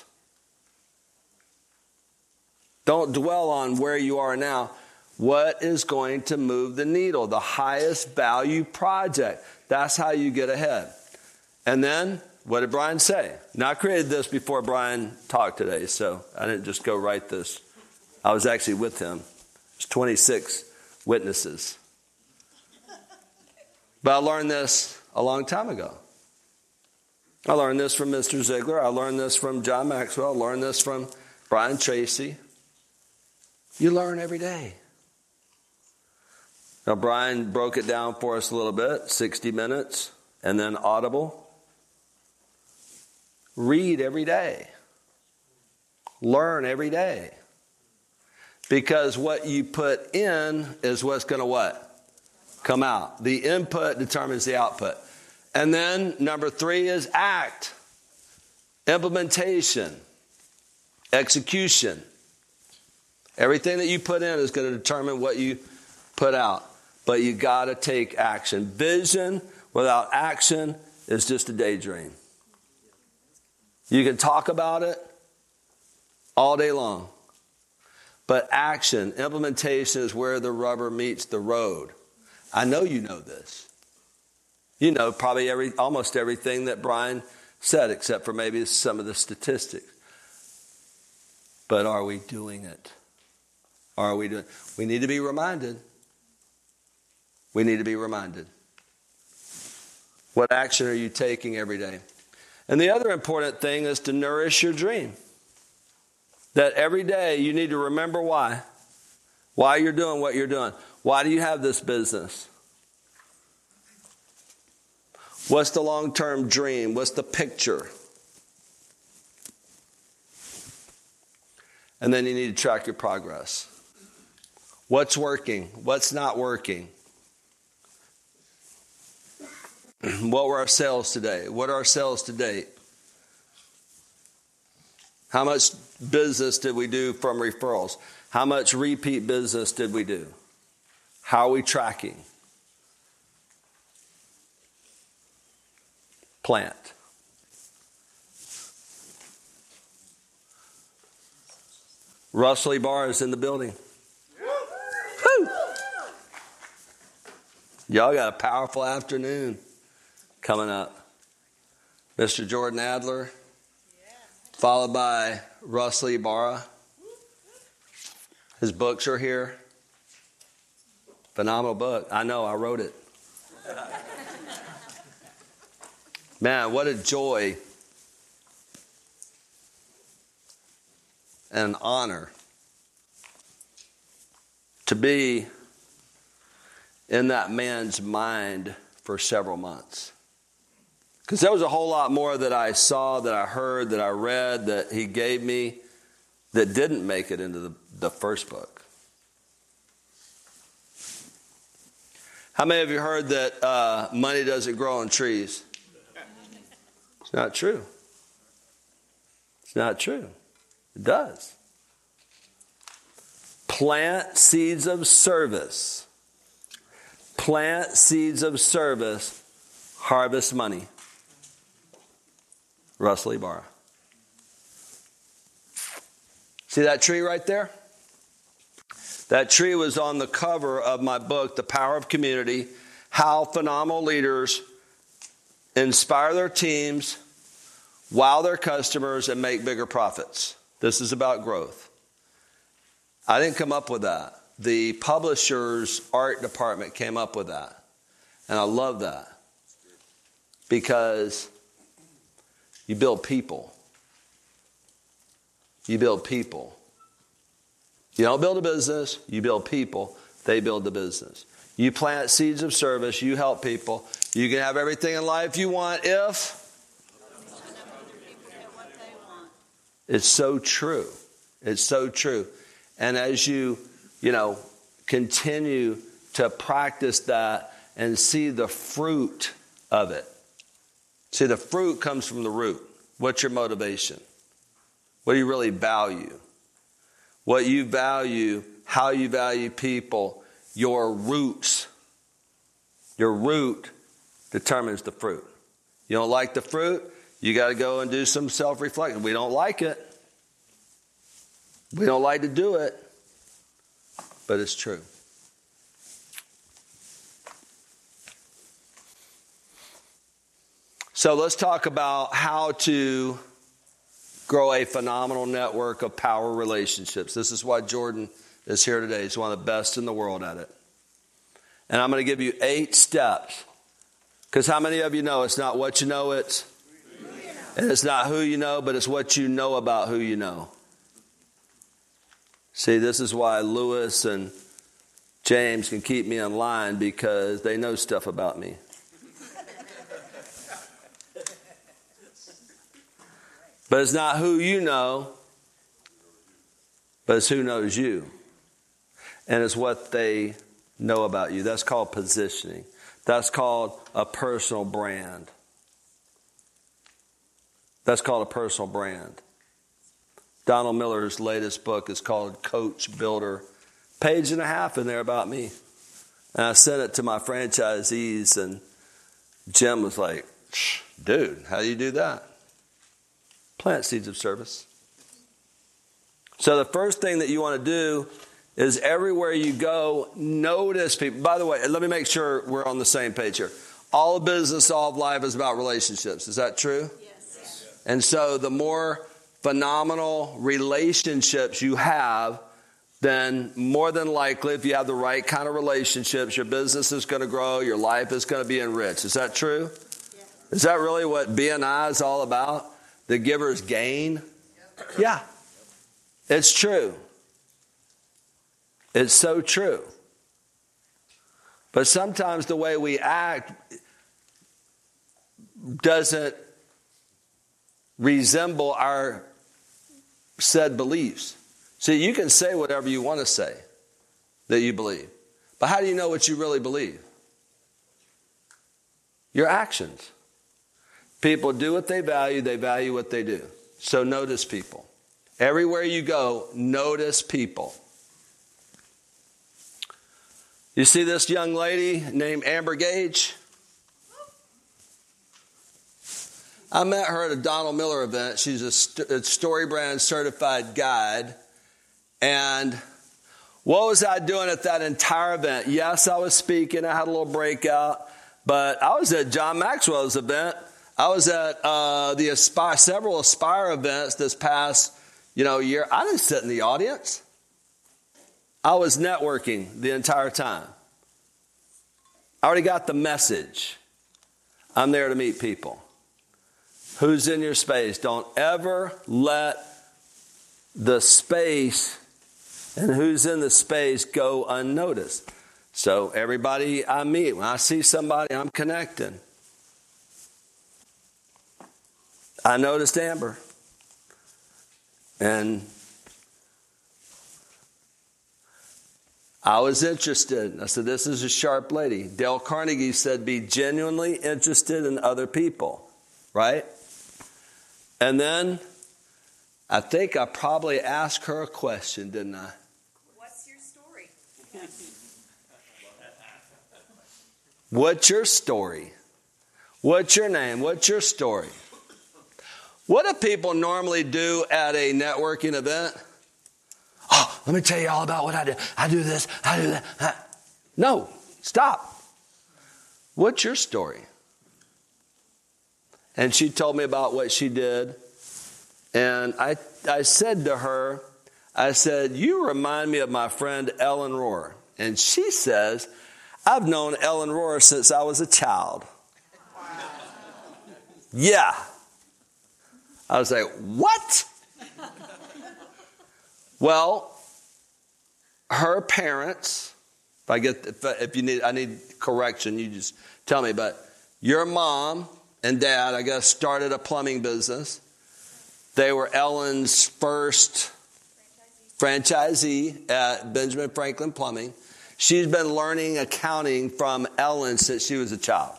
Don't dwell on where you are now. What is going to move the needle? The highest value project. That's how you get ahead. And then, what did Brian say? Now, I created this before Brian talked today, so I didn't just go write this. I was actually with him. There's 26 witnesses. But I learned this a long time ago. I learned this from Mr. Ziegler. I learned this from John Maxwell. I learned this from Brian Tracy. You learn every day. Now, Brian broke it down for us a little bit, 60 minutes, and then audible. Read every day. Learn every day. Because what you put in is what's going to what? Come out. The input determines the output. And then number 3 is act. Implementation. Execution. Everything that you put in is going to determine what you put out. But you got to take action. Vision without action is just a daydream. You can talk about it all day long. But action, implementation is where the rubber meets the road. I know you know this. You know probably almost everything that Brian said, except for maybe some of the statistics. But are we doing it? Are we doing it? We need to be reminded. We need to be reminded. What action are you taking every day? And the other important thing is to nourish your dream. That every day you need to remember why. Why you're doing what you're doing. Why do you have this business? What's the long-term dream? What's the picture? And then you need to track your progress. What's working? What's not working? What were our sales today? What are our sales to date? How much business did we do from referrals? How much repeat business did we do? How are we tracking? Plant. Russell Ibarra is in the building. Woo! Y'all got a powerful afternoon coming up. Mr. Jordan Adler, followed by Russell Ibarra. His books are here. Phenomenal book. I know, I wrote it. Man, what a joy and an honor to be in that man's mind for several months. Because there was a whole lot more that I saw, that I heard, that I read, that he gave me that didn't make it into the first book. How many of you heard that money doesn't grow on trees? It's not true. It's not true. It does. Plant seeds of service. Plant seeds of service. Harvest money. Russell Ibarra. See that tree right there? That tree was on the cover of my book, The Power of Community, How Phenomenal Leaders Inspire Their Teams, Wow Their Customers, and Make Bigger Profits. This is about growth. I didn't come up with that. The publisher's art department came up with that. And I love that. Because you build people. You build people. You don't build a business, you build people. They build the business. You plant seeds of service, you help people. You can have everything in life you want if it's so true. It's so true. And as you continue to practice that and see the fruit of it. See, the fruit comes from the root. What's your motivation? What do you really value? What you value, how you value people, your roots. Your root determines the fruit. You don't like the fruit, you got to go and do some self-reflection. We don't like it. We don't like to do it, but it's true. So let's talk about how to grow a phenomenal network of power relationships. This is why Jordan is here today. He's one of the best in the world at it. And I'm going to give you 8 steps. Because how many of you know it's not what you know, and it's not who you know, but it's what you know about who you know. See, this is why Lewis and James can keep me in line, because they know stuff about me. But it's not who you know, but it's who knows you. And it's what they know about you. That's called positioning. That's called a personal brand. That's called a personal brand. Donald Miller's latest book is called Coach Builder. 1.5 pages in there about me. And I sent it to my franchisees, and Jim was like, dude, how do you do that? Plant seeds of service. So the first thing that you want to do is everywhere you go, notice people. By the way, let me make sure we're on the same page here. All of business, all of life is about relationships. Is that true? Yes. And so the more phenomenal relationships you have, then more than likely, if you have the right kind of relationships, your business is going to grow, your life is going to be enriched. Is that true? Yes. Is that really what BNI is all about? The giver's gain? Yeah. It's true. It's so true. But sometimes the way we act doesn't resemble our said beliefs. See, you can say whatever you want to say that you believe. But how do you know what you really believe? Your actions. People do what they value what they do. So notice people. Everywhere you go, notice people. You see this young lady named Amber Gage? I met her at a Donald Miller event. She's a StoryBrand certified guide. And what was I doing at that entire event? Yes, I was speaking. I had a little breakout. But I was at John Maxwell's event. I was at several Aspire events this past year. I didn't sit in the audience. I was networking the entire time. I already got the message. I'm there to meet people. Who's in your space? Don't ever let the space and who's in the space go unnoticed. So everybody I meet, when I see somebody, I'm connecting. I noticed Amber. And I was interested. I said, this is a sharp lady. Dale Carnegie said, be genuinely interested in other people, right? And then I think I probably asked her a question, didn't I? What's your story? What's your story? What's your name? What's your story? What do people normally do at a networking event? Oh, let me tell you all about what I do. I do this, I do that. No, stop. What's your story? And she told me about what she did. And I said to her, I said, you remind me of my friend Ellen Rohr. And she says, I've known Ellen Rohr since I was a child. Wow. Yeah. I was like, what? Well, her parents, if you need, I need correction, you just tell me, but your mom and dad, I guess, started a plumbing business. They were Ellen's first franchisee at Benjamin Franklin Plumbing. She's been learning accounting from Ellen since she was a child.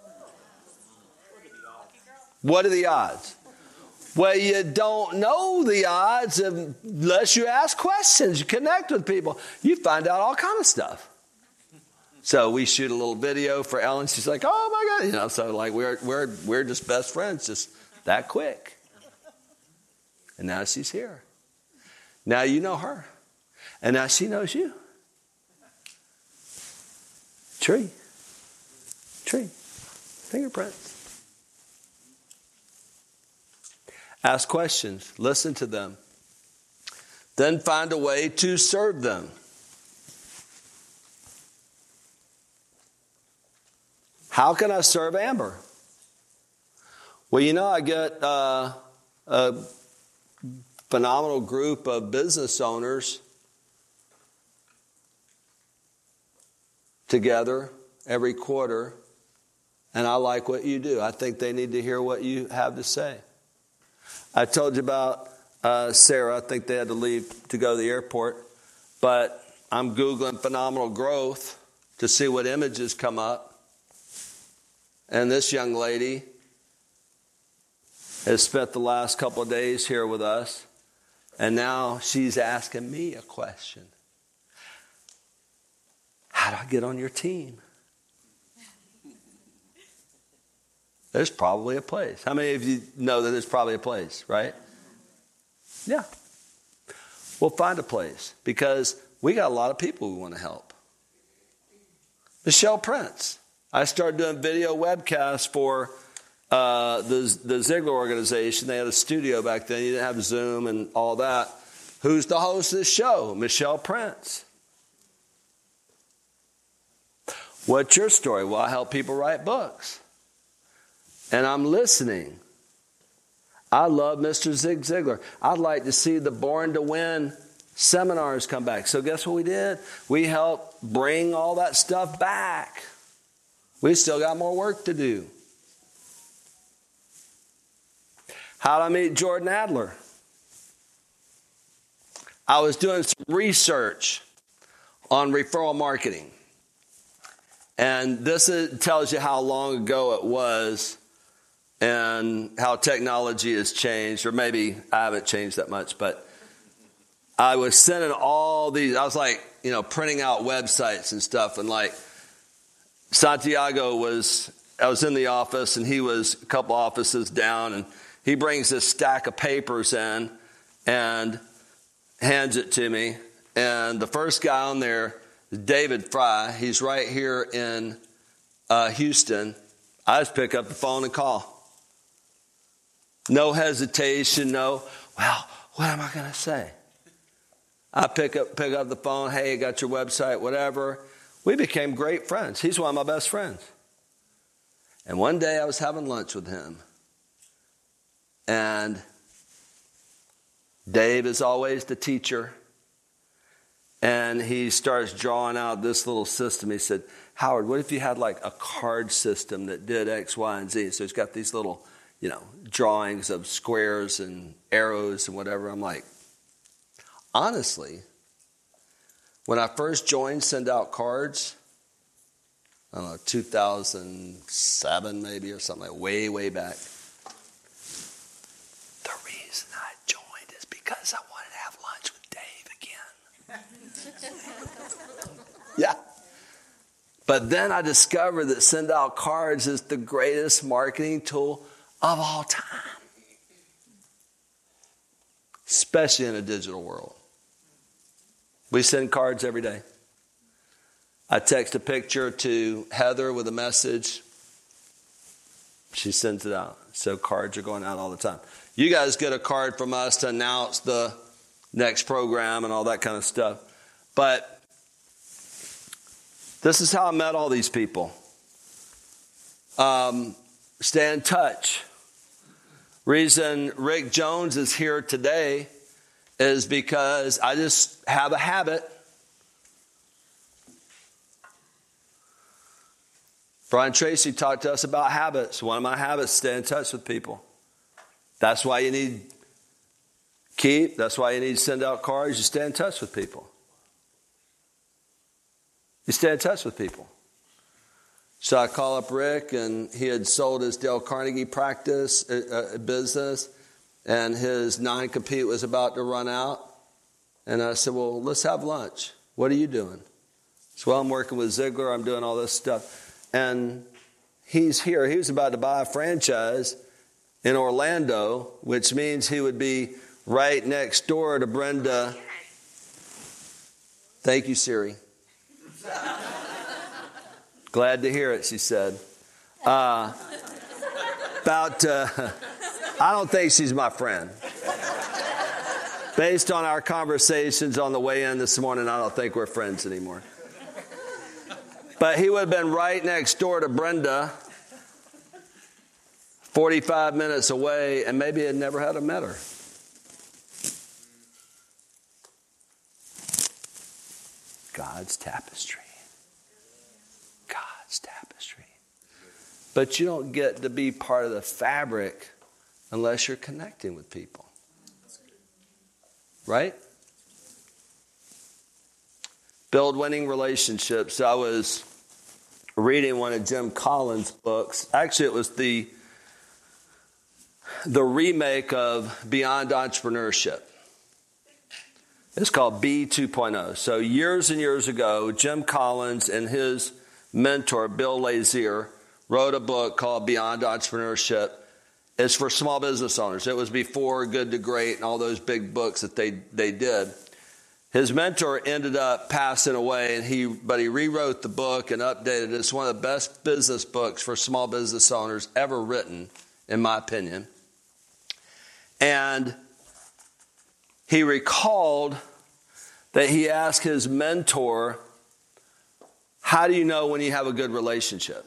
What are the odds? Well, you don't know the odds unless you ask questions. You connect with people. You find out all kind of stuff. So we shoot a little video for Ellen. She's like, "Oh my God!" So like we're just best friends, just that quick. And now she's here. Now you know her, and now she knows you. Tree, fingerprints. Ask questions, listen to them, then find a way to serve them. How can I serve Amber? Well, I get a phenomenal group of business owners together every quarter, and I like what you do. I think they need to hear what you have to say. I told you about Sarah. I think they had to leave to go to the airport. But I'm Googling phenomenal growth to see what images come up. And this young lady has spent the last couple of days here with us. And now she's asking me a question. How do I get on your team? There's probably a place. How many of you know that there's probably a place, right? Yeah. We'll find a place because we got a lot of people we want to help. Michelle Prince. I started doing video webcasts for the Ziglar organization. They had a studio back then. You didn't have Zoom and all that. Who's the host of this show? Michelle Prince. What's your story? Well, I help people write books. And I'm listening. I love Mr. Zig Ziglar. I'd like to see the Born to Win seminars come back. So guess what we did? We helped bring all that stuff back. We still got more work to do. How'd I meet Jordan Adler? I was doing some research on referral marketing. And this tells you how long ago it was and how technology has changed, or maybe I haven't changed that much, but I was sending all these, I was like, printing out websites and stuff, and like Santiago I was in the office and he was a couple offices down, and he brings this stack of papers in and hands it to me, and the first guy on there is David Fry. He's right here in Houston. I just pick up the phone and call. No hesitation, well, what am I going to say? I pick up the phone. Hey, I got your website, whatever. We became great friends. He's one of my best friends. And one day I was having lunch with him. And Dave is always the teacher. And he starts drawing out this little system. He said, Howard, what if you had like a card system that did X, Y, and Z? So he's got these little drawings of squares and arrows and whatever. I'm like, honestly, when I first joined Send Out Cards, I don't know, 2007 maybe or something, like way back. The reason I joined is because I wanted to have lunch with Dave again. Yeah. But then I discovered that Send Out Cards is the greatest marketing tool of all time, especially in a digital world. We send cards every day. I text a picture to Heather with a message. She sends it out. So cards are going out all the time. You guys get a card from us to announce the next program and all that kind of stuff. But this is how I met all these people. Stay in touch. Reason Rick Jones is here today is because I just have a habit. Brian Tracy talked to us about habits. One of my habits is stay in touch with people. That's why you need Keep. That's why you need to send out cards. You stay in touch with people. You stay in touch with people. So I call up Rick, and he had sold his Dale Carnegie practice business, and his non-compete was about to run out. And I said, well, let's have lunch. What are you doing? So, well, I'm working with Ziegler. I'm doing all this stuff. And he's here. He was about to buy a franchise in Orlando, which means he would be right next door to Brenda. Thank you, Siri. Glad to hear it, she said. I don't think she's my friend. Based on our conversations on the way in this morning, I don't think we're friends anymore. But he would have been right next door to Brenda, 45 minutes away, and maybe had never had met her. God's tapestry. God's tapestry. But you don't get to be part of the fabric unless you're connecting with people. Right? Build winning relationships. I was reading one of Jim Collins' books. Actually, it was the remake of Beyond Entrepreneurship. It's called B 2.0. So years and years ago, Jim Collins and his mentor, Bill Lazier, wrote a book called Beyond Entrepreneurship. It's for small business owners. It was before Good to Great and all those big books that they did. His mentor ended up passing away, but he rewrote the book and updated it. It's one of the best business books for small business owners ever written, in my opinion. And he recalled that he asked his mentor, how do you know when you have a good relationship?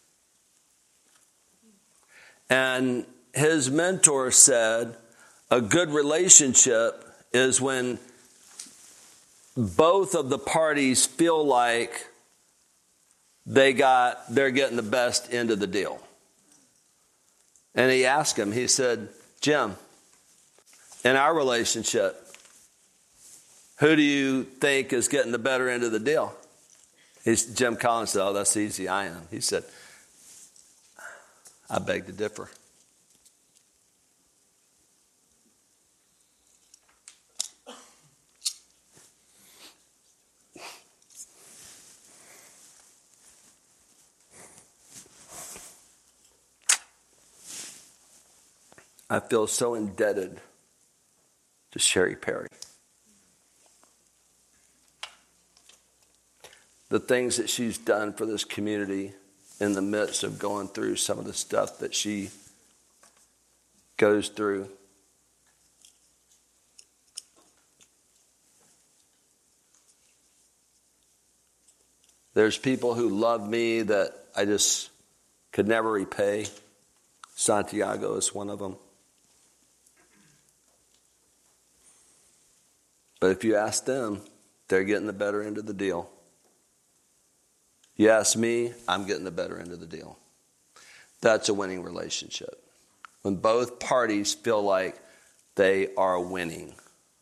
And his mentor said, a good relationship is when both of the parties feel like they're getting the best end of the deal. And he asked him, he said, Jim, in our relationship, who do you think is getting the better end of the deal? Jim Collins said, oh, that's easy, I am. He said, I beg to differ. I feel so indebted to Sherry Perry. The things that she's done for this community in the midst of going through some of the stuff that she goes through. There's people who love me that I just could never repay. Santiago is one of them. But if you ask them, they're getting the better end of the deal. You ask me, I'm getting the better end of the deal. That's a winning relationship. when both parties feel like they are winning.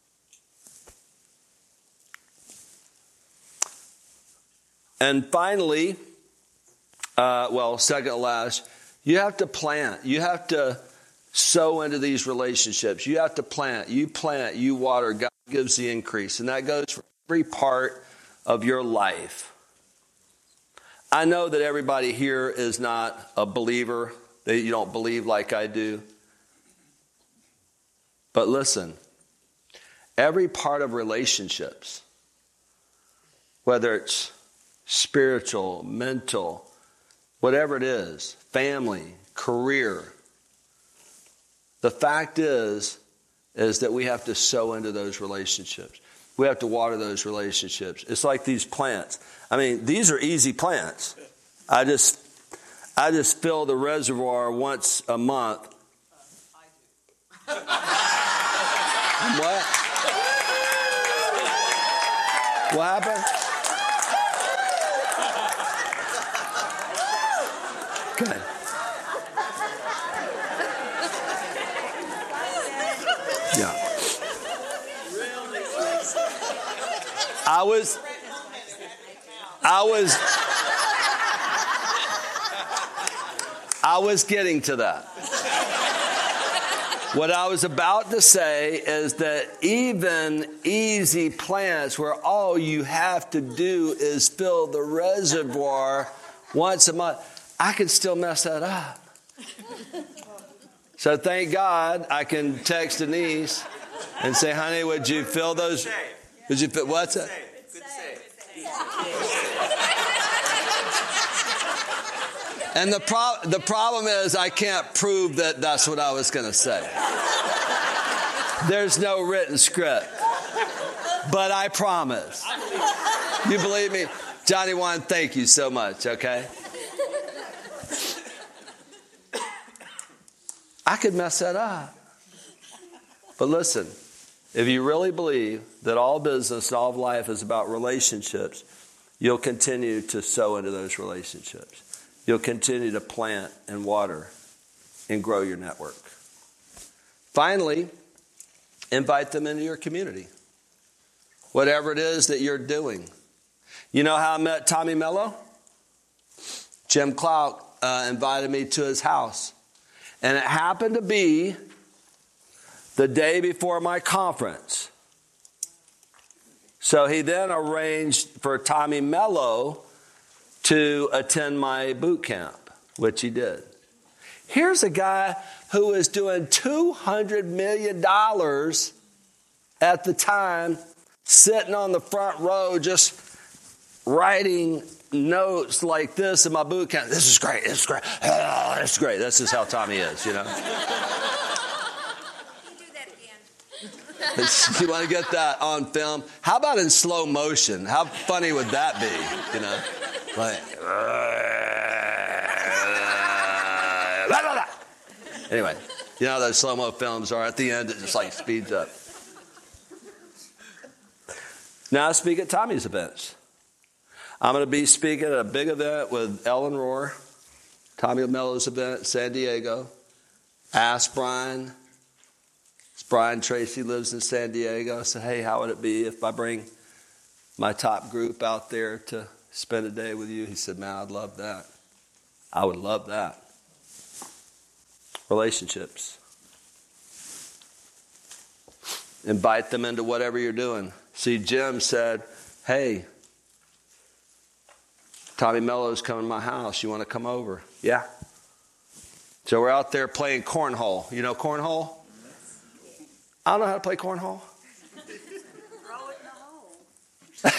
And finally, second to last, you have to plant. You have to sow into these relationships. You have to plant. You water. God gives the increase. And that goes for every part of your life. I know that everybody here is not a believer, that you don't believe like I do. But listen, every part of relationships, whether it's spiritual, mental, whatever it is, family, career, the fact is that we have to sow into those relationships. We have to water those relationships. It's like these plants. I mean, these are easy plants. I just fill the reservoir once a month. I do. What? What happened? Okay. Yeah. I was getting to that. What I was about to say is that even easy plants where all you have to do is fill the reservoir once a month, I can still mess that up. So thank God I can text Denise and say, honey, would you fill those? Would you fit? What's that? Good save. And the problem is I can't prove that that's what I was going to say. There's no written script. But I promise. You believe me? Johnny Juan, thank you so much, okay? I could mess that up. But listen, if you really believe that all business, all of life is about relationships, you'll continue to sow into those relationships. You'll continue to plant and water and grow your network. Finally, invite them into your community. Whatever it is that you're doing. You know how I met Tommy Mello? Jim Clout invited me to his house. And it happened to be the day before my conference. So he then arranged for Tommy Mello to attend my boot camp, which he did. Here's a guy who was doing $200 million at the time, sitting on the front row, just writing notes like this in my boot camp. This is great. This is great. Oh, this is great. This is how Tommy is, you know. You want to get that on film? How about in slow motion? How funny would that be? You know, like. Anyway, you know how those slow-mo films are. At the end, it just like speeds up. Now I speak at Tommy's events. I'm going to be speaking at a big event with Ellen Rohr, Tommy Mello's event, San Diego. Ask Brian. Brian Tracy lives in San Diego. I said, hey, how would it be if I bring my top group out there to spend a day with you? He said, man, I'd love that. I would love that. Relationships. Invite them into whatever you're doing. See, Jim said, hey, Tommy Mello's coming to my house. You want to come over? Yeah. So we're out there playing cornhole. You know cornhole? I don't know how to play cornhole. Throw it in the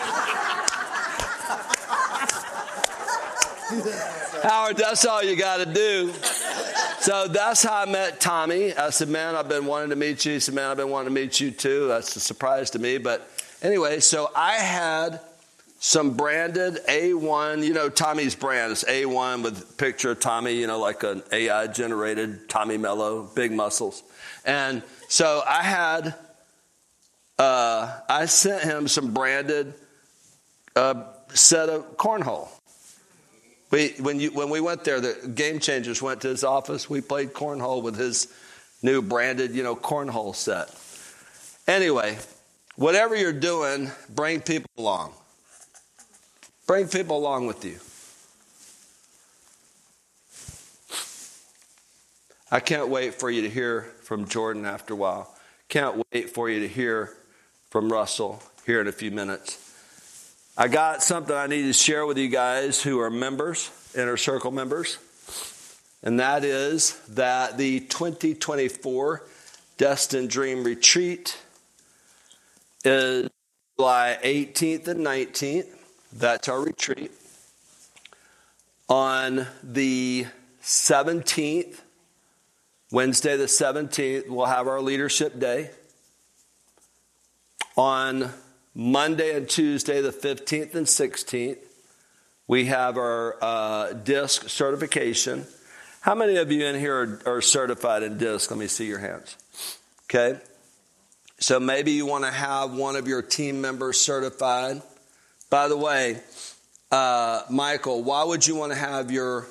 hole. Howard, that's all you got to do. So that's how I met Tommy. I said, man, I've been wanting to meet you. He said, man, I've been wanting to meet you too. That's a surprise to me. But anyway, so I had some branded A1, you know, Tommy's brand is A1 with picture of Tommy, you know, like an AI generated Tommy Mello, big muscles. And so I had, I sent him some branded set of cornhole. When we went there, the Game Changers went to his office. We played cornhole with his new branded, cornhole set. Anyway, whatever you're doing, bring people along. Bring people along with you. I can't wait for you to hear from Jordan after a while. Can't wait for you to hear from Russell here in a few minutes. I got something I need to share with you guys who are members, Inner Circle members. And that is that the 2024 Destined Dream Retreat is July 18th and 19th. That's our retreat. On the 17th, Wednesday the 17th, we'll have our leadership day. On Monday and Tuesday, the 15th and 16th, we have our DISC certification. How many of you in here are certified in DISC? Let me see your hands. Okay. So maybe you want to have one of your team members certified. By the way, Michael, why would you want to have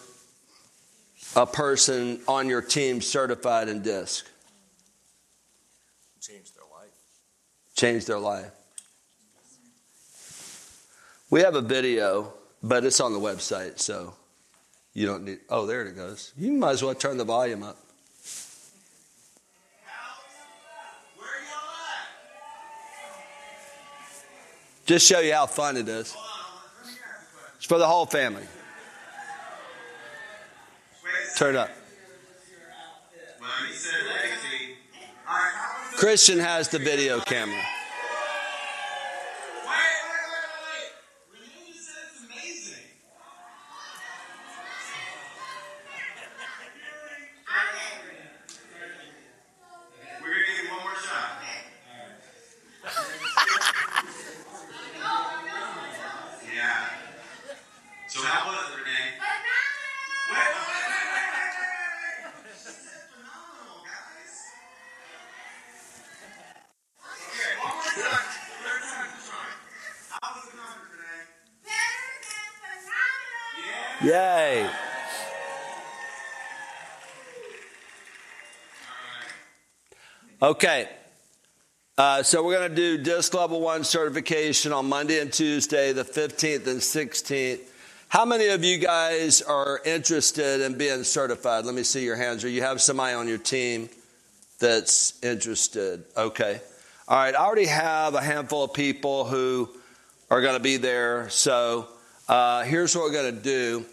a person on your team certified in DISC? Change their life. Change their life. We have a video, but it's on the website, so you don't need... Oh, there it goes. You might as well turn the volume up. Where y'all at? Just show you how fun it is. It's for the whole family. Turn up. Well, he said legacy. Christian has the video camera. Wait. Renee just said it's amazing. We're going to give you one more shot. Yeah. So how was it, Renee? Wait. She said phenomenal, guys. Okay, one more time. Third time's the charm. How was the concert, Renee? Yeah. Yay. Okay. So we're going to do DISC Level 1 certification on Monday and Tuesday, the 15th and 16th. How many of you guys are interested in being certified? Let me see your hands. Or you have somebody on your team that's interested? Okay. All right. I already have a handful of people who are going to be there. So here's what we're going to do.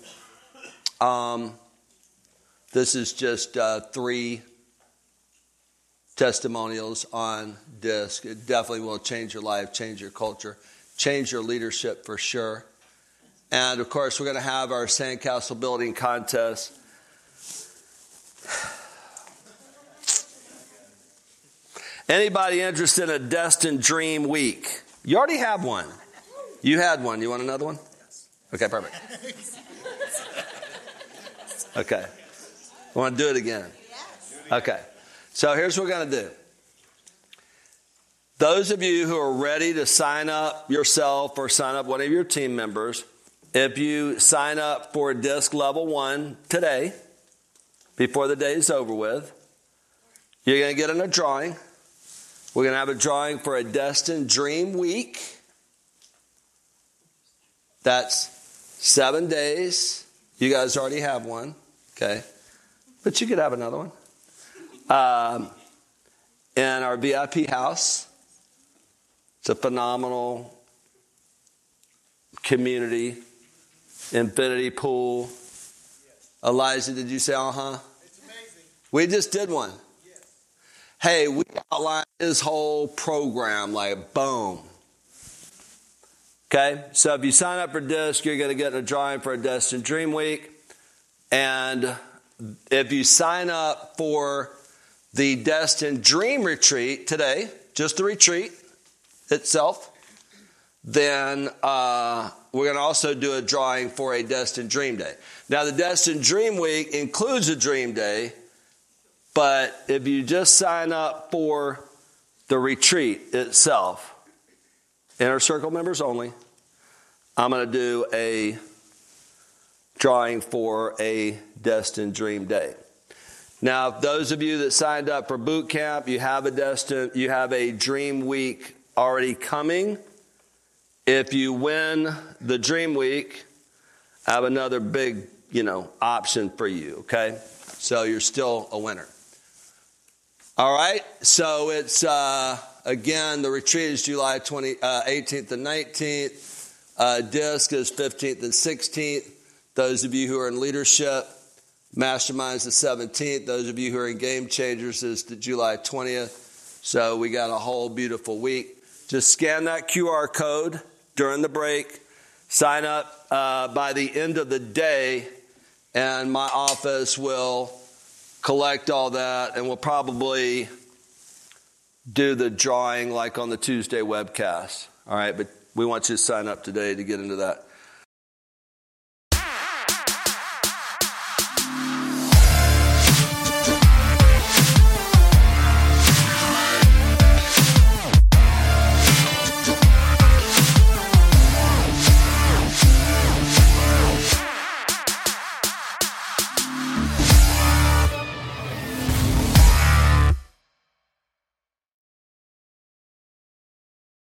This is just 3 testimonials on DISC. It definitely will change your life, change your culture, change your leadership for sure. And of course, we're going to have our sandcastle building contest. Anybody interested in a Destined Dream Week? You already have one. You had one. You want another one? Okay, perfect. Okay. Want to do it again? Okay. So here's what we're going to do. Those of you who are ready to sign up yourself or sign up one of your team members, if you sign up for DISC Level 1 today, before the day is over with, you're going to get in a drawing. We're going to have a drawing for a Destined Dream Week. That's 7 days. You guys already have one, okay? But you could have another one. In our VIP house. It's a phenomenal community. Infinity pool. Elijah, did you say uh-huh? It's amazing. We just did one. Yes. Hey, we outlined this whole program like boom. Okay, so if you sign up for DISC, you're going to get a drawing for a Destined Dream Week. And if you sign up for the Destined Dream Retreat today, just the retreat itself, then we're going to also do a drawing for a Destined Dream Day. Now, the Destined Dream Week includes a Dream Day, but if you just sign up for the retreat itself, Inner Circle members only, I'm going to do a drawing for a Destined Dream Day. Now, those of you that signed up for boot camp, you have a Dream Week already coming. If you win the Dream Week, I have another big, option for you, okay? So you're still a winner. All right, so it's, again, the retreat is July 18th and 19th. Disc is 15th and 16th. Those of you who are in leadership, Masterminds the 17th. Those of you who are in Game Changers is the July 20th. So we got a whole beautiful week. Just scan that QR code during the break. Sign up by the end of the day, and my office will collect all that, and we'll probably do the drawing like on the Tuesday webcast. All right, but we want you to sign up today to get into that.